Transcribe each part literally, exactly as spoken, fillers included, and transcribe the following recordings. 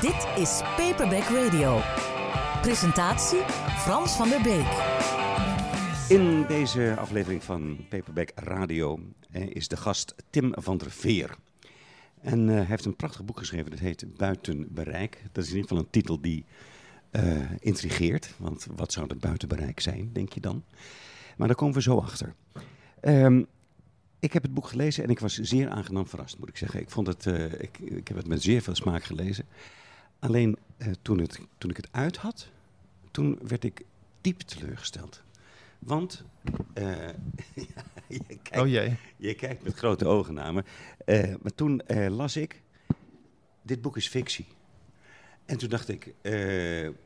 Dit is Paperback Radio. Presentatie Frans van der Beek. In deze aflevering van Paperback Radio eh, is de gast Tim van der Veer. En uh, hij heeft een prachtig boek geschreven, dat heet Buiten Bereik. Dat is in ieder geval een titel die uh, intrigeert. Want wat zou dat buiten bereik zijn, denk je dan? Maar daar komen we zo achter. Um, ik heb het boek gelezen en ik was zeer aangenaam verrast, moet ik zeggen. Ik, vond het, uh, ik, ik heb het met zeer veel smaak gelezen. Alleen uh, toen, het, toen ik het uit had, toen werd ik diep teleurgesteld. Want uh, ja, je, kijkt, oh jee. je kijkt met grote ogen naar me. Uh, maar toen uh, las ik, dit boek is fictie. En toen dacht ik, uh, uh,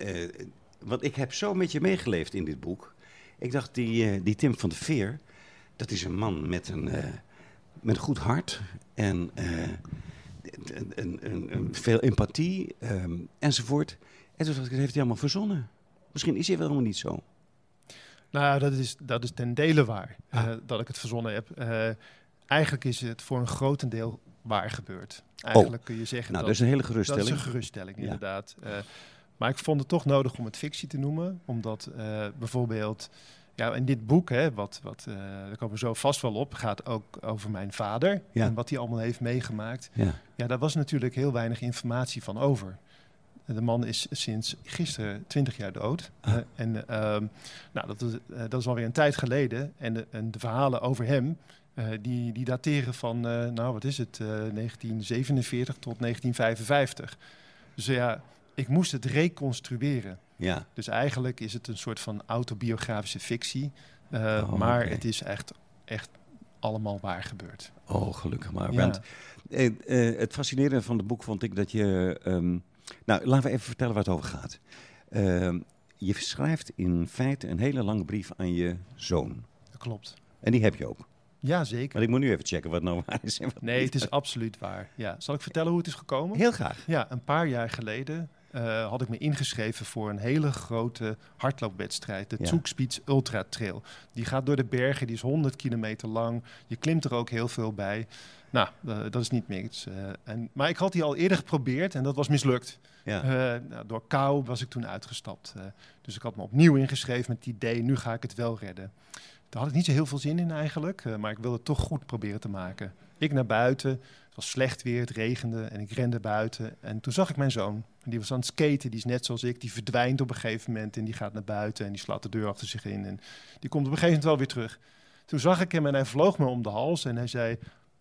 want ik heb zo met je meegeleefd in dit boek. Ik dacht, die, uh, die Tim van der Veer, dat is een man met een, uh, met een goed hart. En uh, een, een, een, een veel empathie um, enzovoort. En toen dacht ik, dat heeft hij allemaal verzonnen. Misschien is hij wel helemaal niet zo. Nou, dat is, dat is ten dele waar, ah. uh, dat ik het verzonnen heb. Uh, eigenlijk is het voor een grotendeel waar gebeurd. Eigenlijk oh. kun je zeggen nou, dat... dat is een hele geruststelling. Dat is een geruststelling, ja. inderdaad. Uh, maar ik vond het toch nodig om het fictie te noemen. Omdat uh, bijvoorbeeld... Ja, in dit boek, hè, wat, wat, uh, daar komen we zo vast wel op, gaat ook over mijn vader. Ja. En wat hij allemaal heeft meegemaakt. Ja. Ja, daar was natuurlijk heel weinig informatie van over. De man is sinds gisteren twintig jaar dood. Ah. Uh, en uh, nou, dat, is, uh, dat is alweer een tijd geleden. En de, en de verhalen over hem, uh, die, die dateren van, uh, nou wat is het, uh, negentien zevenenveertig tot negentien vijfenvijftig. Dus uh, ja, ik moest het reconstrueren. Ja. Dus eigenlijk is het een soort van autobiografische fictie. Uh, oh, maar okay. het is echt, echt allemaal waar gebeurd. Oh, gelukkig maar. Ja. Want, uh, uh, het fascinerende van het boek vond ik dat je... Um, nou, laten we even vertellen waar het over gaat. Uh, je schrijft in feite een hele lange brief aan je zoon. Dat klopt. En die heb je ook. Ja, zeker. Maar ik moet nu even checken wat nou waar is. En wat nee, niet. het is absoluut waar. Ja. Zal ik vertellen hoe het is gekomen? Heel graag. Ja, een paar jaar geleden uh, had ik me ingeschreven voor een hele grote hardloopwedstrijd. De ja. Zugspitz Ultra Trail. Die gaat door de bergen, die is honderd kilometer lang. Je klimt er ook heel veel bij. Nou, uh, dat is niet niks. Uh, en, maar ik had die al eerder geprobeerd en dat was mislukt. Ja. Uh, nou, door kou was ik toen uitgestapt. Uh, dus ik had me opnieuw ingeschreven met het idee, nu ga ik het wel redden. Daar had ik niet zo heel veel zin in eigenlijk, uh, maar ik wilde het toch goed proberen te maken. Ik naar buiten, het was slecht weer, het regende en ik rende buiten. En toen zag ik mijn zoon, die was aan het skaten, die is net zoals ik. Die verdwijnt op een gegeven moment en die gaat naar buiten en die slaat de deur achter zich in. En die komt op een gegeven moment wel weer terug. Toen zag ik hem en hij vloog me om de hals en hij zei...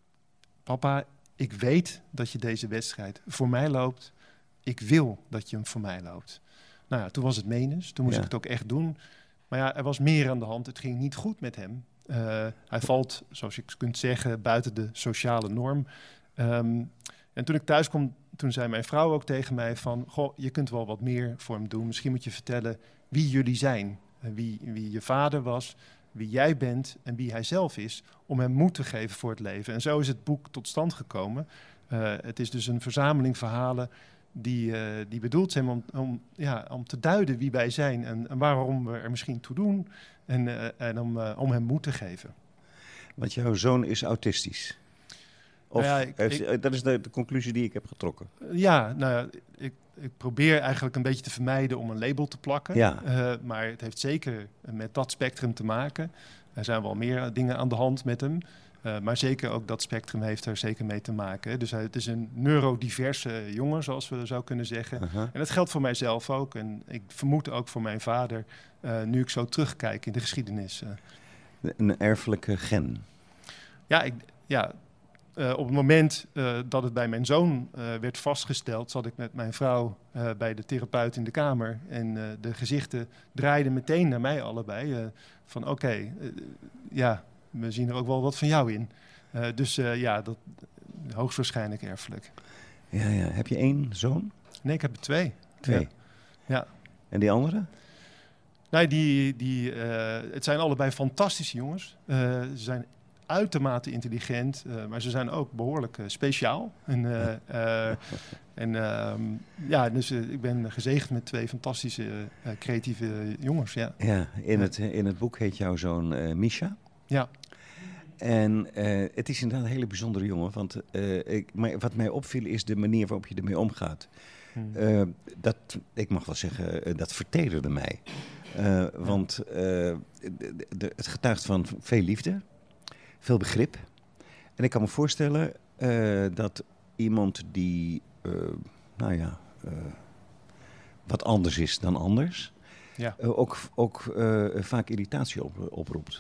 Papa, ik weet dat je deze wedstrijd voor mij loopt. Ik wil dat je hem voor mij loopt. Nou ja, toen was het menens. Toen moest ja. ik het ook echt doen. Maar ja, er was meer aan de hand. Het ging niet goed met hem. Uh, hij valt, zoals je kunt zeggen, buiten de sociale norm. Um, en toen ik thuis kwam, toen zei mijn vrouw ook tegen mij van... Goh, je kunt wel wat meer voor hem doen. Misschien moet je vertellen wie jullie zijn. Wie, wie je vader was... wie jij bent en wie hij zelf is, om hem moed te geven voor het leven. En zo is het boek tot stand gekomen. Uh, het is dus een verzameling verhalen die, uh, die bedoeld zijn om, om, ja, om te duiden wie wij zijn en, en waarom we er misschien toe doen en, uh, en om, uh, om hem moed te geven. Want jouw zoon is autistisch. Of nou ja, ik, heeft, ik, dat is de, de conclusie die ik heb getrokken. Uh, ja, nou ja, ik, ik probeer eigenlijk een beetje te vermijden om een label te plakken. Ja. Uh, maar het heeft zeker met dat spectrum te maken. Er zijn wel meer dingen aan de hand met hem. Uh, maar zeker ook dat spectrum heeft er zeker mee te maken. Dus uh, het is een neurodiverse jongen, zoals we zou kunnen zeggen. Uh-huh. En dat geldt voor mijzelf ook. En ik vermoed ook voor mijn vader, uh, nu ik zo terugkijk in de geschiedenis. Uh. Een erfelijke gen. Ja, ik, ja uh, op het moment uh, dat het bij mijn zoon uh, werd vastgesteld... zat ik met mijn vrouw uh, bij de therapeut in de kamer. En uh, de gezichten draaiden meteen naar mij allebei. Uh, van oké, okay, uh, ja... we zien er ook wel wat van jou in. Uh, dus uh, ja, dat hoogstwaarschijnlijk erfelijk. Ja, ja. Heb je één zoon? Nee, ik heb er twee. Twee? Ja. ja. En die andere? Nee, die, die, uh, het zijn allebei fantastische jongens. Uh, ze zijn uitermate intelligent, uh, maar ze zijn ook behoorlijk uh, speciaal. En, uh, uh, en uh, ja, dus uh, ik ben gezegend met twee fantastische, uh, creatieve jongens. Ja, ja in, het, in het boek heet jouw zoon uh, Misha. Ja. En uh, het is inderdaad een hele bijzondere jongen. Want uh, ik, maar wat mij opviel is de manier waarop je ermee omgaat. Hmm. Uh, dat, ik mag wel zeggen, uh, dat vertederde mij. Uh, want uh, de, de, het getuigt van veel liefde, veel begrip. En ik kan me voorstellen uh, dat iemand die, uh, nou ja, uh, wat anders is dan anders, ja. uh, ook, ook uh, vaak irritatie op, oproept.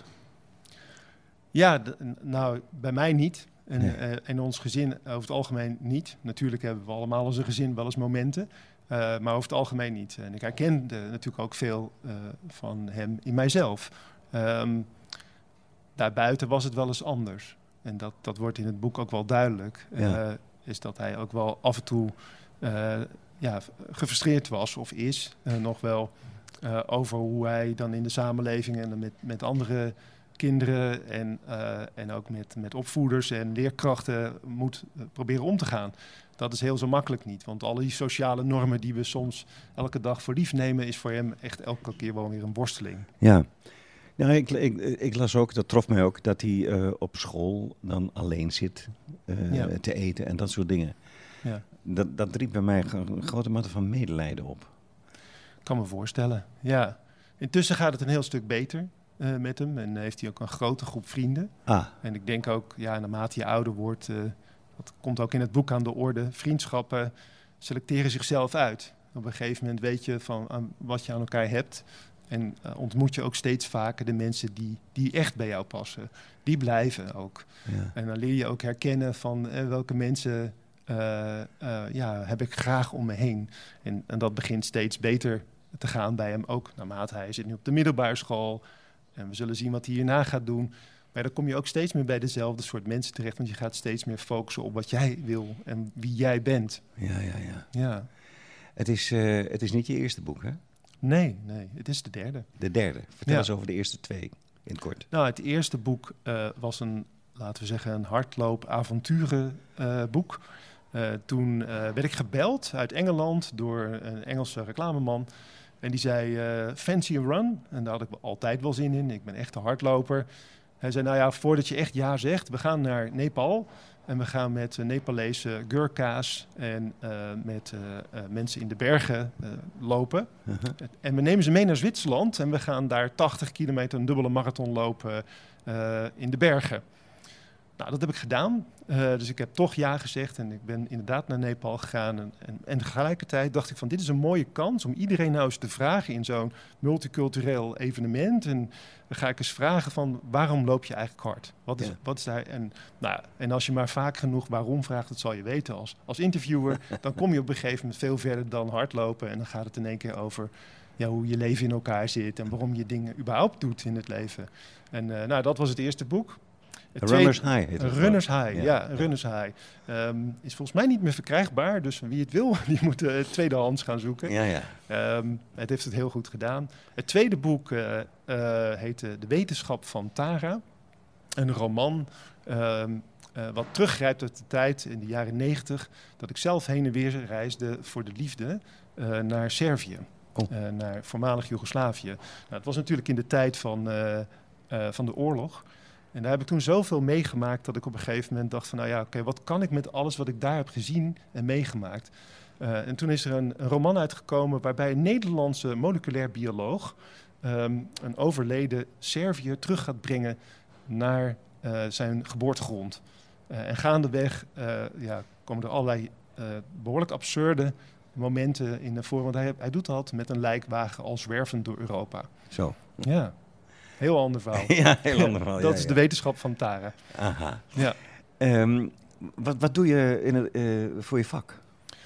Ja, d- nou, bij mij niet. En nee. uh, in ons gezin over het algemeen niet. Natuurlijk hebben we allemaal als een gezin wel eens momenten. Uh, maar over het algemeen niet. En ik herkende natuurlijk ook veel uh, van hem in mijzelf. Um, daarbuiten was het wel eens anders. En dat, dat wordt in het boek ook wel duidelijk. Ja. Uh, is dat hij ook wel af en toe uh, ja, gefrustreerd was of is. Uh, nog wel uh, over hoe hij dan in de samenleving en met, met andere kinderen en, uh, en ook met, met opvoeders en leerkrachten moet uh, proberen om te gaan. Dat is heel zo makkelijk niet. Want alle die sociale normen die we soms elke dag voor lief nemen, is voor hem echt elke keer wel weer een worsteling. Ja, nou, ik, ik, ik las ook, dat trof mij ook, dat hij uh, op school dan alleen zit uh, ja. te eten en dat soort dingen. Ja. Dat, dat riep bij mij een grote mate van medelijden op. Ik kan me voorstellen, ja. Intussen gaat het een heel stuk beter uh, met hem en heeft hij ook een grote groep vrienden. Ah. En ik denk ook, ja, naarmate je ouder wordt, uh, dat komt ook in het boek aan de orde, vriendschappen selecteren zichzelf uit. Op een gegeven moment weet je van uh, wat je aan elkaar hebt. En uh, ontmoet je ook steeds vaker de mensen die, die echt bij jou passen. Die blijven ook. Ja. En dan leer je ook herkennen van uh, welke mensen uh, uh, ja, heb ik graag om me heen. En, en dat begint steeds beter te gaan bij hem ook. Naarmate hij zit nu op de middelbare school. En we zullen zien wat hij hierna gaat doen. Maar dan kom je ook steeds meer bij dezelfde soort mensen terecht. Want je gaat steeds meer focussen op wat jij wil en wie jij bent. Ja, ja, ja. ja. Het is, uh, het is niet je eerste boek, hè? Nee, nee, het is de derde. De derde. Vertel ja. eens over de eerste twee, in het kort. Nou, het eerste boek uh, was een, laten we zeggen, een hardloop-avonturen uh, boek. Uh, toen uh, werd ik gebeld uit Engeland door een Engelse reclameman. En die zei, uh, fancy a run? En daar had ik altijd wel zin in. Ik ben echt een hardloper. Hij zei, nou ja, voordat je echt ja zegt, we gaan naar Nepal. En we gaan met uh, Nepalese Gurkha's en uh, met uh, uh, mensen in de bergen uh, lopen. Uh-huh. En we nemen ze mee naar Zwitserland en we gaan daar tachtig kilometer een dubbele marathon lopen uh, in de bergen. Nou, dat heb ik gedaan. Uh, dus ik heb toch ja gezegd en ik ben inderdaad naar Nepal gegaan. En, en, en tegelijkertijd dacht ik van, dit is een mooie kans om iedereen nou eens te vragen in zo'n multicultureel evenement. En dan ga ik eens vragen van, waarom loop je eigenlijk hard? Wat is, ja. wat is daar? En, nou, en als je maar vaak genoeg waarom vraagt, dat zal je weten als, als interviewer. Dan kom je op een gegeven moment veel verder dan hardlopen. En dan gaat het in één keer over ja, hoe je leven in elkaar zit en waarom je dingen überhaupt doet in het leven. En uh, nou, dat was het eerste boek. Het Runners High heet het. Runners High, ja. ja Runners High. Um, is volgens mij niet meer verkrijgbaar, dus wie het wil, die moet uh, tweedehands gaan zoeken. Ja, ja. Um, het heeft het heel goed gedaan. Het tweede boek uh, uh, heette De Wetenschap van Tara. Een roman um, uh, wat teruggrijpt uit de tijd in de jaren negentig, dat ik zelf heen en weer reisde voor de liefde uh, naar Servië. Oh. Uh, naar voormalig Joegoslavië. Nou, het was natuurlijk in de tijd van, uh, uh, van de oorlog. En daar heb ik toen zoveel meegemaakt dat ik op een gegeven moment dacht van, nou ja, oké, okay, wat kan ik met alles wat ik daar heb gezien en meegemaakt? Uh, en toen is er een, een roman uitgekomen waarbij een Nederlandse moleculair bioloog um, een overleden Serviër terug gaat brengen naar uh, zijn geboortegrond. Uh, en gaandeweg uh, ja, komen er allerlei uh, behoorlijk absurde momenten in naar voren. Want hij, hij doet dat met een lijkwagen al zwervend door Europa. Zo. Ja. Heel ander verhaal. Ja, heel ander verhaal. Dat ja, is ja. de wetenschap van Tara. Aha. Ja. Um, wat, wat doe je in het, uh, voor je vak?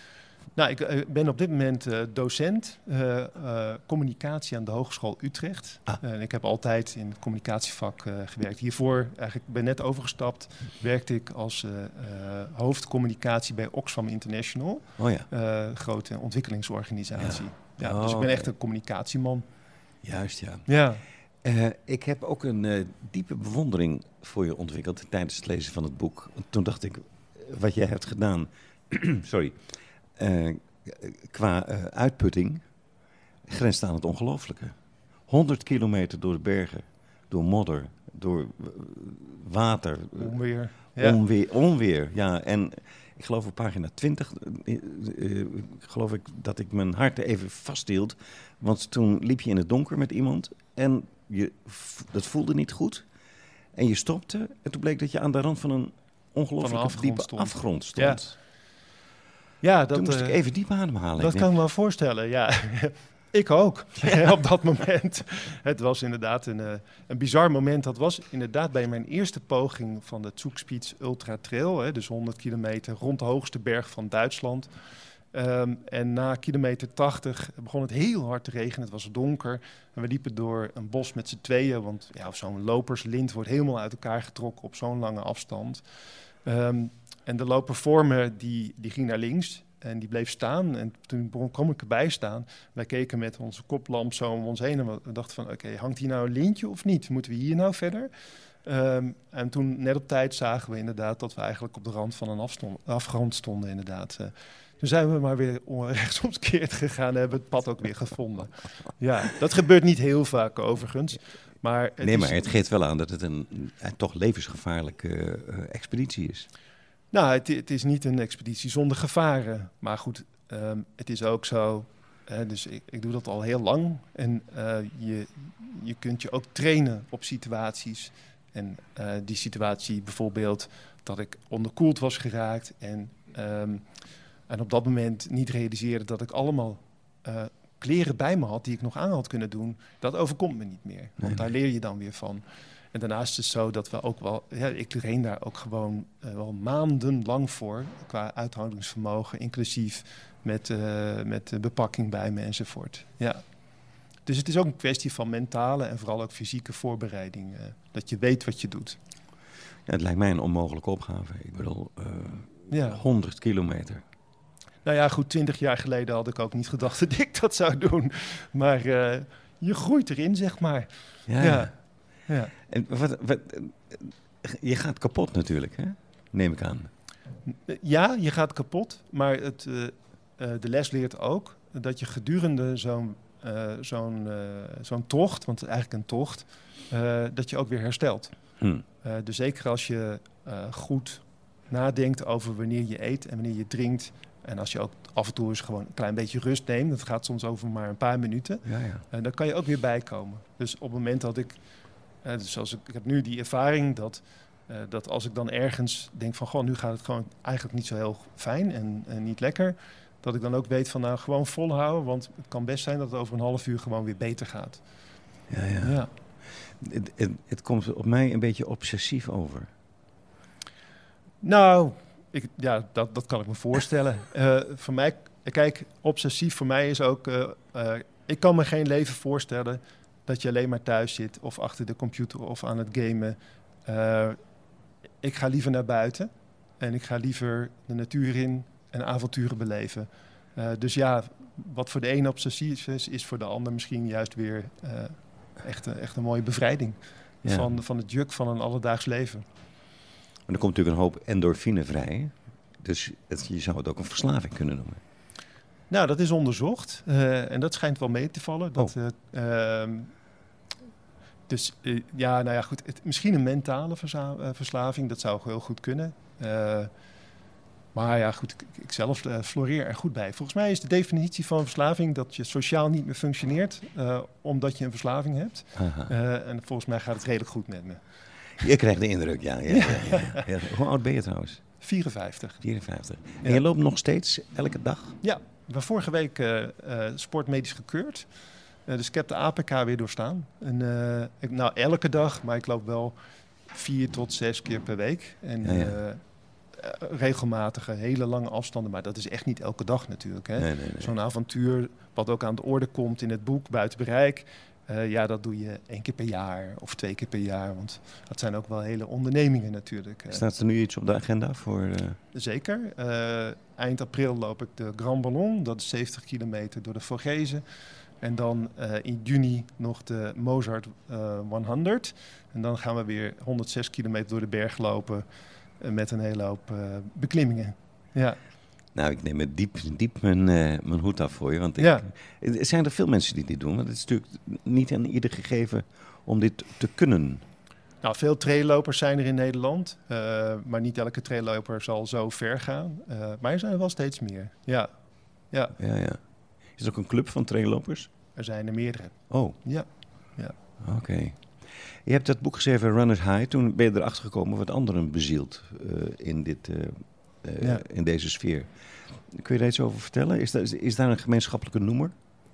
Nou, ik uh, ben op dit moment uh, docent uh, uh, communicatie aan de Hogeschool Utrecht. Ah. Uh, ik heb altijd in het communicatievak uh, gewerkt. Hiervoor, eigenlijk ben net overgestapt, werkte ik als uh, uh, hoofdcommunicatie bij Oxfam International. Oh ja. Uh, grote ontwikkelingsorganisatie. Ja. Ja, oh, dus ik ben echt okay. een communicatieman. Juist, ja. Ja. Uh, ik heb ook een uh, diepe bewondering voor je ontwikkeld tijdens het lezen van het boek. Toen dacht ik, wat jij hebt gedaan, sorry, uh, qua uh, uitputting, grenst aan het ongelooflijke. honderd kilometer door de bergen, door modder, door water, Onweer. Ja. onweer, onweer. Ja, en ik geloof op pagina twintig, uh, uh, geloof ik dat ik mijn hart even vasthield. Want toen liep je in het donker met iemand en je, dat voelde niet goed. En je stopte en toen bleek dat je aan de rand van een ongelooflijk afgrond diepe stond. afgrond stond. Ja, ja dat, toen moest uh, ik even diep ademhalen. Dat ik kan denk, ik me wel voorstellen, ja. Ik ook, op dat moment. Het was inderdaad een, uh, een bizar moment. Dat was inderdaad bij mijn eerste poging van de Zugspitze Ultra Trail. Hè, dus honderd kilometer rond de hoogste berg van Duitsland. Um, en na kilometer tachtig begon het heel hard te regenen. Het was donker. En we liepen door een bos met z'n tweeën. Want ja, zo'n loperslint wordt helemaal uit elkaar getrokken op zo'n lange afstand. Um, en de loper voor me, die, die ging naar links. En die bleef staan. En toen kwam ik erbij staan. Wij keken met onze koplamp zo om ons heen. En we dachten van, oké, okay, hangt hier nou een lintje of niet? Moeten we hier nou verder? Um, en toen, net op tijd, zagen we inderdaad dat we eigenlijk op de rand van een afstond, afgrond stonden, inderdaad. Uh, toen zijn we maar weer rechtsomkeerd gegaan en hebben het pad ook weer gevonden. Ja, dat gebeurt niet heel vaak overigens. Maar het nee, is, maar het geeft wel aan dat het een, een toch levensgevaarlijke uh, expeditie is. Nou, het, het is niet een expeditie zonder gevaren. Maar goed, um, het is ook zo. Uh, dus ik, ik doe dat al heel lang. En uh, je, je kunt je ook trainen op situaties. En uh, die situatie bijvoorbeeld dat ik onderkoeld was geraakt. En, um, en op dat moment niet realiseerde dat ik allemaal uh, kleren bij me had die ik nog aan had kunnen doen. Dat overkomt me niet meer. Want nee, daar nee. leer je dan weer van. En daarnaast is het zo dat we ook wel... Ja, ik train daar ook gewoon uh, wel maandenlang voor. Qua uithoudingsvermogen, inclusief met, uh, met de bepakking bij me enzovoort. Ja. Dus het is ook een kwestie van mentale en vooral ook fysieke voorbereiding. Uh, dat je weet wat je doet. Ja, het lijkt mij een onmogelijke opgave. Ik bedoel, uh, ja. honderd kilometer. Nou ja, goed, twintig jaar geleden had ik ook niet gedacht dat ik dat zou doen. Maar uh, je groeit erin, zeg maar. Ja, ja. ja. En wat, wat, je gaat kapot natuurlijk, hè? Neem ik aan. Ja, je gaat kapot. Maar het, uh, uh, de les leert ook dat je gedurende zo'n uh, zo'n uh, zo'n tocht, want het is eigenlijk een tocht, uh, dat je ook weer herstelt. Hm. Uh, dus zeker als je uh, goed nadenkt over wanneer je eet en wanneer je drinkt. En als je ook af en toe eens gewoon een klein beetje rust neemt, dat gaat soms over maar een paar minuten, Ja, ja. uh, dan kan je ook weer bijkomen. Dus op het moment dat ik, uh, dus als ik, ik heb nu die ervaring dat, uh, dat als ik dan ergens denk van, goh, nu gaat het gewoon eigenlijk niet zo heel fijn en, en niet lekker, dat ik dan ook weet van, nou, gewoon volhouden, want het kan best zijn dat het over een half uur gewoon weer beter gaat. Ja, ja. Ja. Het, het, het komt op mij een beetje obsessief over. Nou, ik, ja, dat, dat kan ik me voorstellen. Uh, voor mij, kijk, obsessief voor mij is ook, uh, uh, ik kan me geen leven voorstellen dat je alleen maar thuis zit of achter de computer of aan het gamen. Uh, ik ga liever naar buiten en ik ga liever de natuur in en avonturen beleven. Uh, dus ja, wat voor de ene obsessief is, is voor de ander misschien juist weer uh, echt, een, echt een mooie bevrijding Ja. van, van het juk van een alledaags leven. Maar er komt natuurlijk een hoop endorfine vrij. Dus het, je zou het ook een verslaving kunnen noemen. Nou, dat is onderzocht. Uh, en dat schijnt wel mee te vallen. Dat, Oh. uh, uh, dus uh, ja, nou ja, goed. Het, misschien een mentale verza- uh, verslaving. Dat zou heel goed kunnen. Uh, maar ja, goed. Ik, ik zelf uh, floreer er goed bij. Volgens mij is de definitie van verslaving dat je sociaal niet meer functioneert. Uh, omdat je een verslaving hebt. Aha. Uh, en volgens mij gaat het redelijk goed met me. Je krijgt de indruk, ja. ja, ja, ja, ja. Hoe oud ben je trouwens? vierenvijftig. vierenvijftig. En Ja. je loopt nog steeds elke dag? Ja, ik ben vorige week uh, uh, sportmedisch gekeurd. Uh, dus ik heb de A P K weer doorstaan. En, uh, ik, nou, elke dag, maar ik loop wel vier tot zes keer per week. En Ja, ja. uh, uh, regelmatige, hele lange afstanden. Maar dat is echt niet elke dag natuurlijk. Hè? Nee, nee, nee. Zo'n avontuur, wat ook aan de orde komt in het boek, Buiten Bereik. Uh, ja, dat doe je één keer per jaar of twee keer per jaar. Want dat zijn ook wel hele ondernemingen natuurlijk. Uh, Staat er nu iets op de agenda voor... Uh... Zeker. Uh, eind april loop ik de Grand Ballon. Dat is zeventig kilometer door de Vogezen. En dan uh, in juni nog de Mozart uh, honderd. En dan gaan we weer honderdzes kilometer door de berg lopen. Uh, met een hele hoop uh, beklimmingen. Ja. Nou, ik neem het diep, diep mijn, uh, mijn hoed af voor je. Want ik, Ja. er zijn er veel mensen die dit doen. Want het is natuurlijk niet aan ieder gegeven om dit te kunnen. Nou, veel traillopers zijn er in Nederland, uh, maar niet elke trailloper zal zo ver gaan. Uh, maar er zijn er wel steeds meer, ja. ja. ja, ja. Is er ook een club van traillopers? Er zijn er meerdere. Oh. Ja. ja. Oké. Okay. Je hebt dat boek geschreven, Run It High. Toen ben je erachter gekomen wat anderen bezielt uh, in, dit, uh, uh, ja. in deze sfeer. Kun je daar iets over vertellen? Is, dat, is daar een gemeenschappelijke noemer?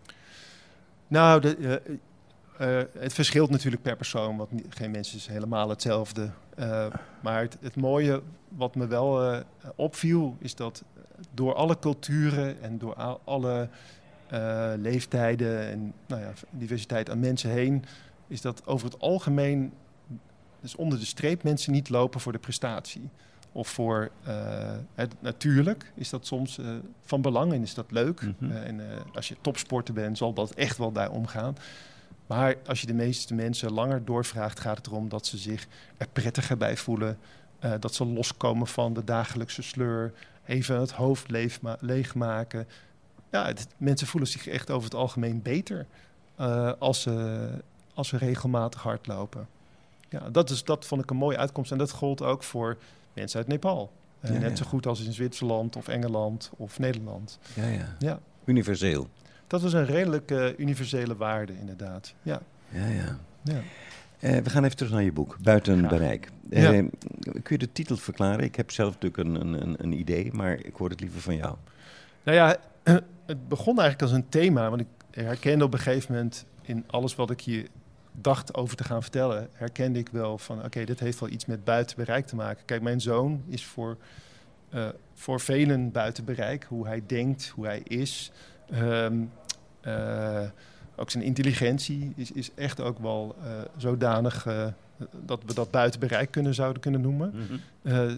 Nou, de, uh, uh, het verschilt natuurlijk per persoon, want niet, geen mens is helemaal hetzelfde. Uh, maar het, het mooie wat me wel uh, opviel, is dat door alle culturen en door a- alle uh, leeftijden en nou ja, diversiteit aan mensen heen, is dat over het algemeen, dus onder de streep, mensen niet lopen voor de prestatie. Of voor, uh, het, natuurlijk is dat soms uh, van belang en is dat leuk. Mm-hmm. Uh, en uh, als je topsporter bent, zal dat echt wel daar omgaan. Maar als je de meeste mensen langer doorvraagt, gaat het erom dat ze zich er prettiger bij voelen. Uh, dat ze loskomen van de dagelijkse sleur. Even het hoofd leefma- leegmaken. Ja, het, mensen voelen zich echt over het algemeen beter uh, als, ze, als ze regelmatig hardlopen. Ja, dat, is, dat vond ik een mooie uitkomst. En dat gold ook voor mensen uit Nepal. Uh, ja, net ja. zo goed als in Zwitserland of Engeland of Nederland. Ja, ja. ja. Universeel. Dat was een redelijk uh, universele waarde, inderdaad. Ja. Ja, ja. ja. Uh, we gaan even terug naar je boek, Buiten ja. Bereik. Uh, ja. Kun je de titel verklaren? Ik heb zelf natuurlijk een, een, een idee, maar ik hoor het liever van jou. Nou ja, het begon eigenlijk als een thema. Want ik herkende op een gegeven moment in alles wat ik hier dacht over te gaan vertellen, herkende ik wel van, oké, okay, dit heeft wel iets met buiten bereik te maken. Kijk, mijn zoon is voor, uh, voor velen buiten bereik. Hoe hij denkt, hoe hij is. Um, uh, ook zijn intelligentie is, is echt ook wel uh, zodanig uh, dat we dat buiten bereik kunnen, zouden kunnen noemen. Mm-hmm. Uh,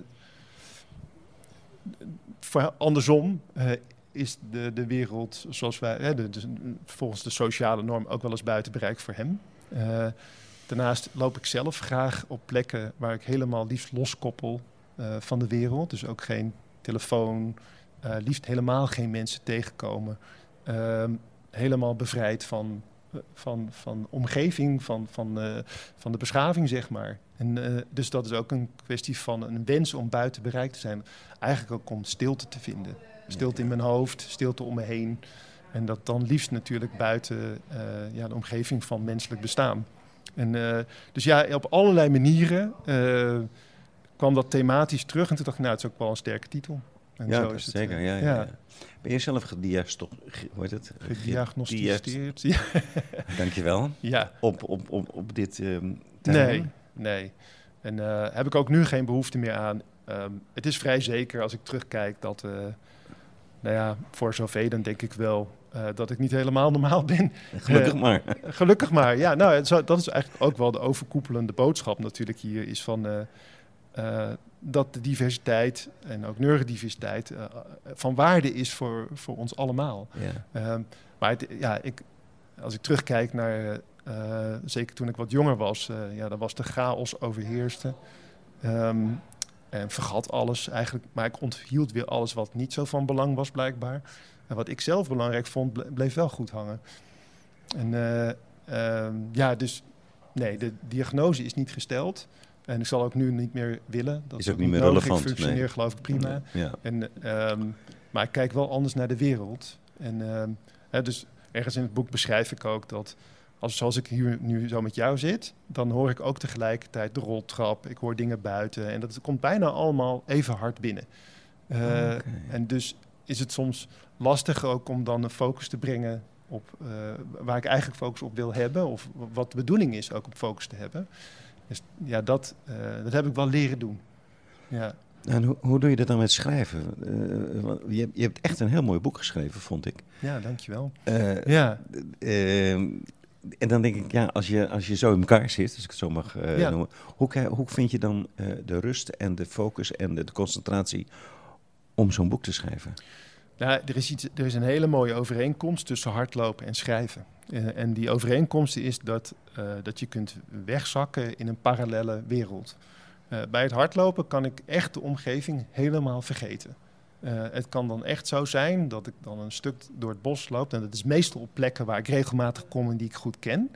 voor, andersom uh, is de, de wereld zoals wij, hè, de, de, volgens de sociale norm, ook wel eens buiten bereik voor hem. Uh, daarnaast loop ik zelf graag op plekken waar ik helemaal liefst loskoppel uh, van de wereld. Dus ook geen telefoon, uh, liefst helemaal geen mensen tegenkomen. Uh, helemaal bevrijd van, uh, van, van omgeving, van, van, uh, van de beschaving, zeg maar. En, uh, dus dat is ook een kwestie van een wens om buiten bereik te zijn. Eigenlijk ook om stilte te vinden. Stilte in mijn hoofd, stilte om me heen. En dat dan liefst natuurlijk buiten uh, ja, de omgeving van menselijk bestaan. En, uh, dus ja, op allerlei manieren uh, kwam dat thematisch terug. En toen dacht ik, nou, het is ook wel een sterke titel. En ja, zo is het, zeker. Uh, ja, ja, ja. Ja. Ben je zelf gediagnosticeerd? Hoe heet het? Gediagnosticeerd. Ja. Dankjewel. Ja. Op, op, op, op dit um, terrein? Nee, nee. En uh, heb ik ook nu geen behoefte meer aan. Um, het is vrij zeker als ik terugkijk dat... Uh, nou ja, voor zoveel denk ik wel uh, dat ik niet helemaal normaal ben. Gelukkig uh, maar. Gelukkig maar, ja. Nou, het zo, dat is eigenlijk ook wel de overkoepelende boodschap natuurlijk hier. Is van uh, uh, dat de diversiteit en ook neurodiversiteit uh, van waarde is voor, voor ons allemaal. Ja. Um, maar het, ja, ik, als ik terugkijk naar, uh, zeker toen ik wat jonger was, uh, ja, dan was de chaos overheerste. Um, En vergat alles eigenlijk. Maar ik onthield weer alles wat niet zo van belang was, blijkbaar. En wat ik zelf belangrijk vond, bleef wel goed hangen. En uh, uh, ja, dus nee, de diagnose is niet gesteld. En ik zal ook nu niet meer willen. Dat is ook niet meer nodig. relevant. Ik functioneer nee. geloof ik prima. Ja. En, um, maar ik kijk wel anders naar de wereld. En um, hè, dus ergens in het boek beschrijf ik ook dat... Als, zoals ik hier nu zo met jou zit, dan hoor ik ook tegelijkertijd de roltrap. Ik hoor dingen buiten en dat komt bijna allemaal even hard binnen. Uh, oh, okay. En dus is het soms lastig ook om dan een focus te brengen op uh, waar ik eigenlijk focus op wil hebben. Of wat de bedoeling is ook om focus te hebben. Dus ja, dat, uh, dat heb ik wel leren doen. Ja. En hoe, hoe doe je dat dan met schrijven? Uh, je, je hebt echt een heel mooi boek geschreven, vond ik. Ja, dankjewel. Uh, ja. Uh, En dan denk ik, ja, als je, als je zo in elkaar zit, als ik het zo mag uh, ja. noemen, hoe, hoe vind je dan uh, de rust en de focus en de, de concentratie om zo'n boek te schrijven? Nou, er is, iets, er is een hele mooie overeenkomst tussen hardlopen en schrijven. Uh, en die overeenkomst is dat, uh, dat je kunt wegzakken in een parallelle wereld. Uh, bij het hardlopen kan ik echt de omgeving helemaal vergeten. Uh, het kan dan echt zo zijn dat ik dan een stuk door het bos loop. En dat is meestal op plekken waar ik regelmatig kom en die ik goed ken.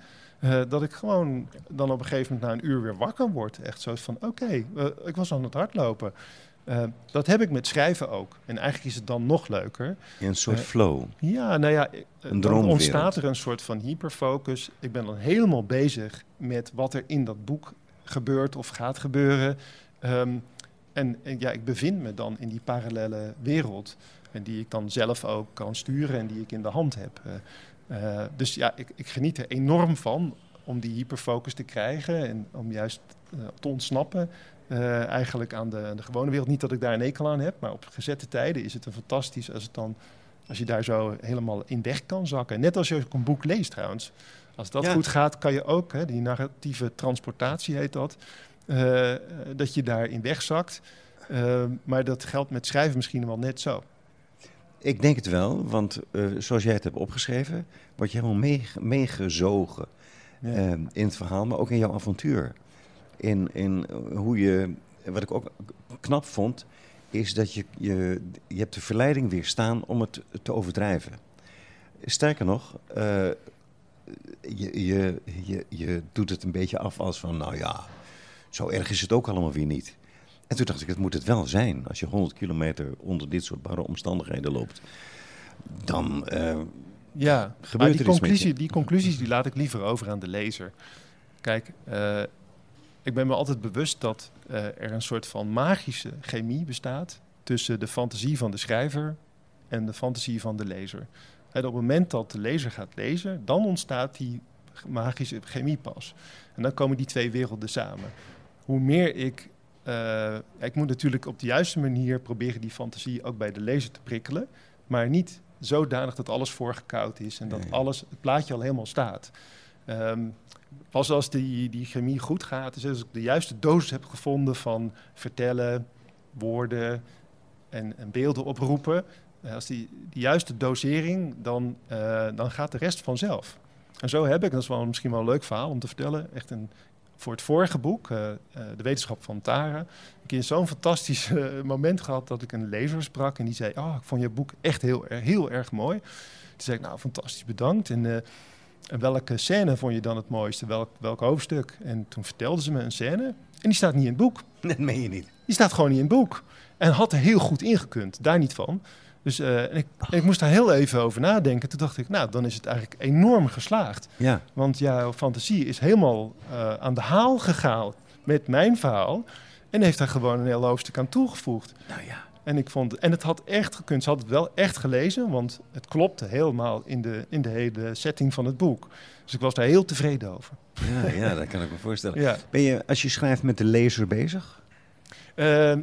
Uh, dat ik gewoon dan op een gegeven moment na een uur weer wakker word. Echt zo van, oké, okay, uh, ik was aan het hardlopen. Uh, dat heb ik met schrijven ook. En eigenlijk is het dan nog leuker. In een soort uh, flow. Ja, nou ja, een dan ontstaat er een soort van hyperfocus. Ik ben dan helemaal bezig met wat er in dat boek gebeurt of gaat gebeuren. Um, en, en ja, ik bevind me dan in die parallele wereld. En die ik dan zelf ook kan sturen en die ik in de hand heb. Uh, uh, dus ja, ik, ik geniet er enorm van om die hyperfocus te krijgen. En om juist uh, te ontsnappen. Uh, eigenlijk aan de, de gewone wereld. Niet dat ik daar een ekel aan heb, maar op gezette tijden is het een fantastisch als, het dan, als je daar zo helemaal in weg kan zakken. Net als je ook een boek leest trouwens. Als dat ja. goed gaat, kan je ook, hè, die narratieve transportatie heet dat, uh, dat je daarin wegzakt. Uh, maar dat geldt met schrijven misschien wel net zo. Ik denk het wel, want uh, zoals jij het hebt opgeschreven, word je helemaal meegezogen mee ja. uh, in het verhaal, maar ook in jouw avontuur. In, in hoe je, wat ik ook knap vond, is dat je, je, je hebt de verleiding weerstaan om het te overdrijven. Sterker nog, uh, je, je, je, je doet het een beetje af als van, nou ja, zo erg is het ook allemaal weer niet. En toen dacht ik, het moet het wel zijn. Als je honderd kilometer onder dit soort barre omstandigheden loopt, dan uh, ja, gebeurt die er conclusie, iets met je. Die conclusies die laat ik liever over aan de lezer. Kijk, uh, ik ben me altijd bewust dat uh, er een soort van magische chemie bestaat tussen de fantasie van de schrijver en de fantasie van de lezer. En op het moment dat de lezer gaat lezen, dan ontstaat die magische chemie pas. En dan komen die twee werelden samen. Hoe meer ik... Uh, ik moet natuurlijk op de juiste manier proberen die fantasie ook bij de lezer te prikkelen, maar niet zodanig dat alles voorgekoud is en dat nee. alles, het plaatje al helemaal staat. Um, Pas als die, die chemie goed gaat, dus als ik de juiste dosis heb gevonden van vertellen, woorden en, en beelden oproepen, als die, die juiste dosering, dan, uh, dan gaat de rest vanzelf. En zo heb ik, dat is wel misschien wel een leuk verhaal om te vertellen, echt een, voor het vorige boek, uh, uh, De Wetenschap van Tara, een keer zo'n fantastisch uh, moment gehad dat ik een lezer sprak en die zei, oh, ik vond je boek echt heel, heel erg mooi. Toen zei ik, nou, fantastisch, bedankt. En, uh, En welke scène vond je dan het mooiste? Welk, welk hoofdstuk? En toen vertelde ze me een scène. En die staat niet in het boek. Dat meen je niet. Die staat gewoon niet in het boek. En had er heel goed ingekund. Daar niet van. Dus uh, en ik, en ik moest daar heel even over nadenken. Toen dacht ik, nou, dan is het eigenlijk enorm geslaagd. Ja. Want jouw fantasie is helemaal uh, aan de haal gegaan met mijn verhaal. En heeft daar gewoon een heel hoofdstuk aan toegevoegd. Nou ja. En, ik vond, en het had echt gekund. Ze had het wel echt gelezen, want het klopte helemaal in de, in de hele setting van het boek. Dus ik was daar heel tevreden over. Ja, ja, dat kan ik me voorstellen. Ja. Ben je, als je schrijft, met de lezer bezig? Uh,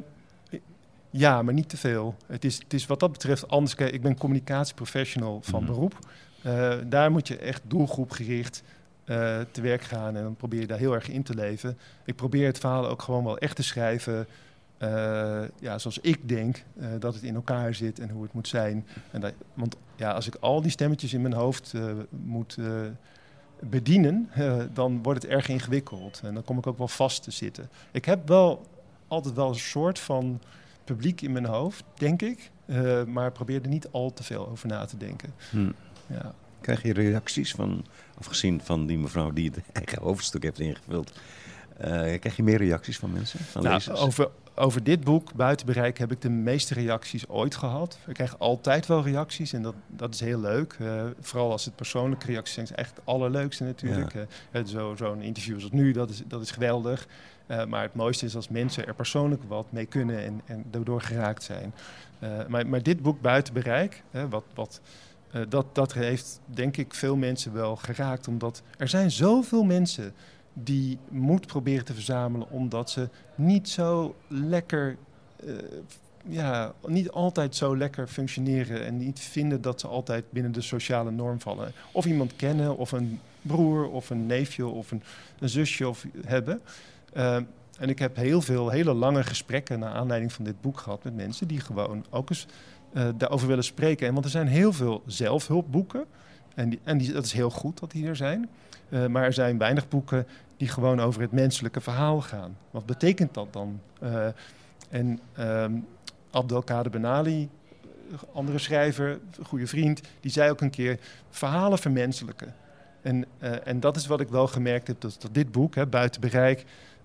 ja, maar niet te veel. Het is, het is wat dat betreft anders. Kijk, ik ben communicatieprofessional van mm-hmm. beroep. Uh, daar moet je echt doelgroepgericht uh, te werk gaan. En dan probeer je daar heel erg in te leven. Ik probeer het verhaal ook gewoon wel echt te schrijven. Uh, ja, zoals ik denk uh, dat het in elkaar zit en hoe het moet zijn. En dat, want ja, als ik al die stemmetjes in mijn hoofd uh, moet uh, bedienen, uh, dan wordt het erg ingewikkeld. En dan kom ik ook wel vast te zitten. Ik heb wel altijd wel een soort van publiek in mijn hoofd, denk ik. Uh, maar probeer er niet al te veel over na te denken. Hm. Ja. Krijg je reacties van, afgezien van die mevrouw die het eigen hoofdstuk heeft ingevuld, uh, krijg je meer reacties van mensen, van nou, lezers? Over, over dit boek, Buiten Bereik, heb ik de meeste reacties ooit gehad. Ik krijg altijd wel reacties en dat, dat is heel leuk. Uh, vooral als het persoonlijke reacties zijn, is echt het allerleukste natuurlijk. Ja. Uh, zo, zo'n interview als het nu, dat is, dat is geweldig. Uh, maar het mooiste is als mensen er persoonlijk wat mee kunnen en, en daardoor geraakt zijn. Uh, maar, maar dit boek, Buiten Bereik, uh, wat... wat Uh, dat, dat heeft, denk ik, veel mensen wel geraakt. Omdat er zijn zoveel mensen die moed proberen te verzamelen, omdat ze niet zo lekker, uh, ja, niet altijd zo lekker functioneren en niet vinden dat ze altijd binnen de sociale norm vallen. Of iemand kennen, of een broer, of een neefje, of een, een zusje of hebben. Uh, en ik heb heel veel hele lange gesprekken naar aanleiding van dit boek gehad met mensen die gewoon ook eens Uh, daarover willen spreken. En want er zijn heel veel zelfhulpboeken. En, die, en die, dat is heel goed dat die er zijn. Uh, maar er zijn weinig boeken die gewoon over het menselijke verhaal gaan. Wat betekent dat dan? Uh, en um, Abdelkader Benali, andere schrijver, goede vriend, die zei ook een keer: verhalen vermenselijken. En uh, en dat is wat ik wel gemerkt heb, dat, dat dit boek, hè, Buiten Bereik,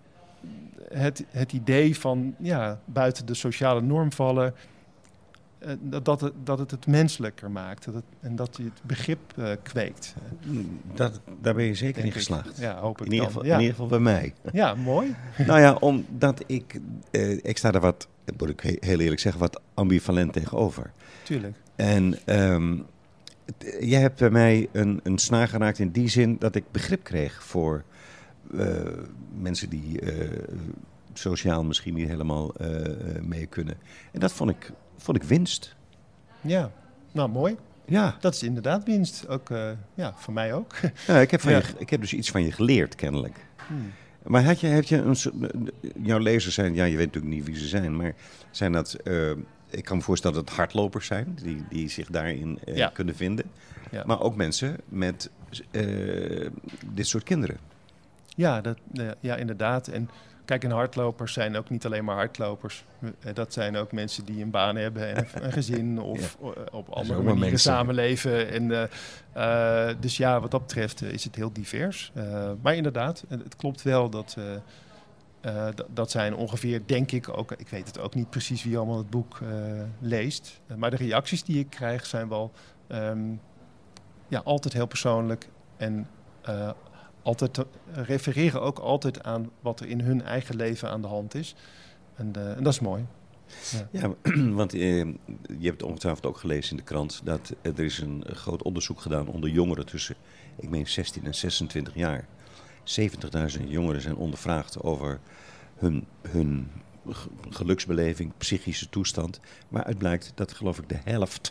het, het idee van ja, buiten de sociale norm vallen, uh, dat, het, dat het het menselijker maakt dat het, en dat je het begrip uh, kweekt. Dat, daar ben je zeker Denk in geslaagd. Ik. Ja, hoop ik in, ieder dan. geval, Ja. in ieder geval bij mij. Ja, mooi. Nou ja, omdat ik, uh, ik sta daar wat, moet ik he- heel eerlijk zeggen, wat ambivalent tegenover. Tuurlijk. En um, t- jij hebt bij mij een, een snaar geraakt in die zin dat ik begrip kreeg voor uh, mensen die uh, sociaal misschien niet helemaal uh, mee kunnen. En dat vond ik, vond ik winst. Ja, nou mooi. Ja, Dat is inderdaad winst. Ook, uh, ja, voor mij ook. ja, ik, heb van Ja. Je, ik heb dus iets van je geleerd, kennelijk. Hmm. Maar had je, heb je een, soort- jouw lezers zijn, ja, je weet natuurlijk niet wie ze zijn, maar zijn dat, uh, ik kan me voorstellen dat het hardlopers zijn, die, die zich daarin uh, Ja. kunnen vinden. Ja. Maar ook mensen met uh, dit soort kinderen. Ja, dat, uh, ja, inderdaad. En kijk, en hardlopers zijn ook niet alleen maar hardlopers. Uh, dat zijn ook mensen die een baan hebben en een, een gezin of uh, op andere ook maar manieren mensen. samenleven. En, uh, uh, dus ja, wat dat betreft uh, is het heel divers. Uh, maar inderdaad, het, het klopt wel dat... Uh, Uh, d- dat zijn ongeveer, denk ik ook, ik weet het ook niet precies wie allemaal het boek uh, leest. Uh, maar de reacties die ik krijg zijn wel um, ja, altijd heel persoonlijk. En uh, altijd te, uh, refereren ook altijd aan wat er in hun eigen leven aan de hand is. En, uh, en dat is mooi. Ja. Ja, want uh, je hebt ongetwijfeld ook gelezen in de krant dat uh, er is een groot onderzoek gedaan onder jongeren tussen, ik meen zestien en zesentwintig jaar. zeventigduizend jongeren zijn ondervraagd over hun, hun g- geluksbeleving, psychische toestand. Waaruit blijkt dat, geloof ik, de helft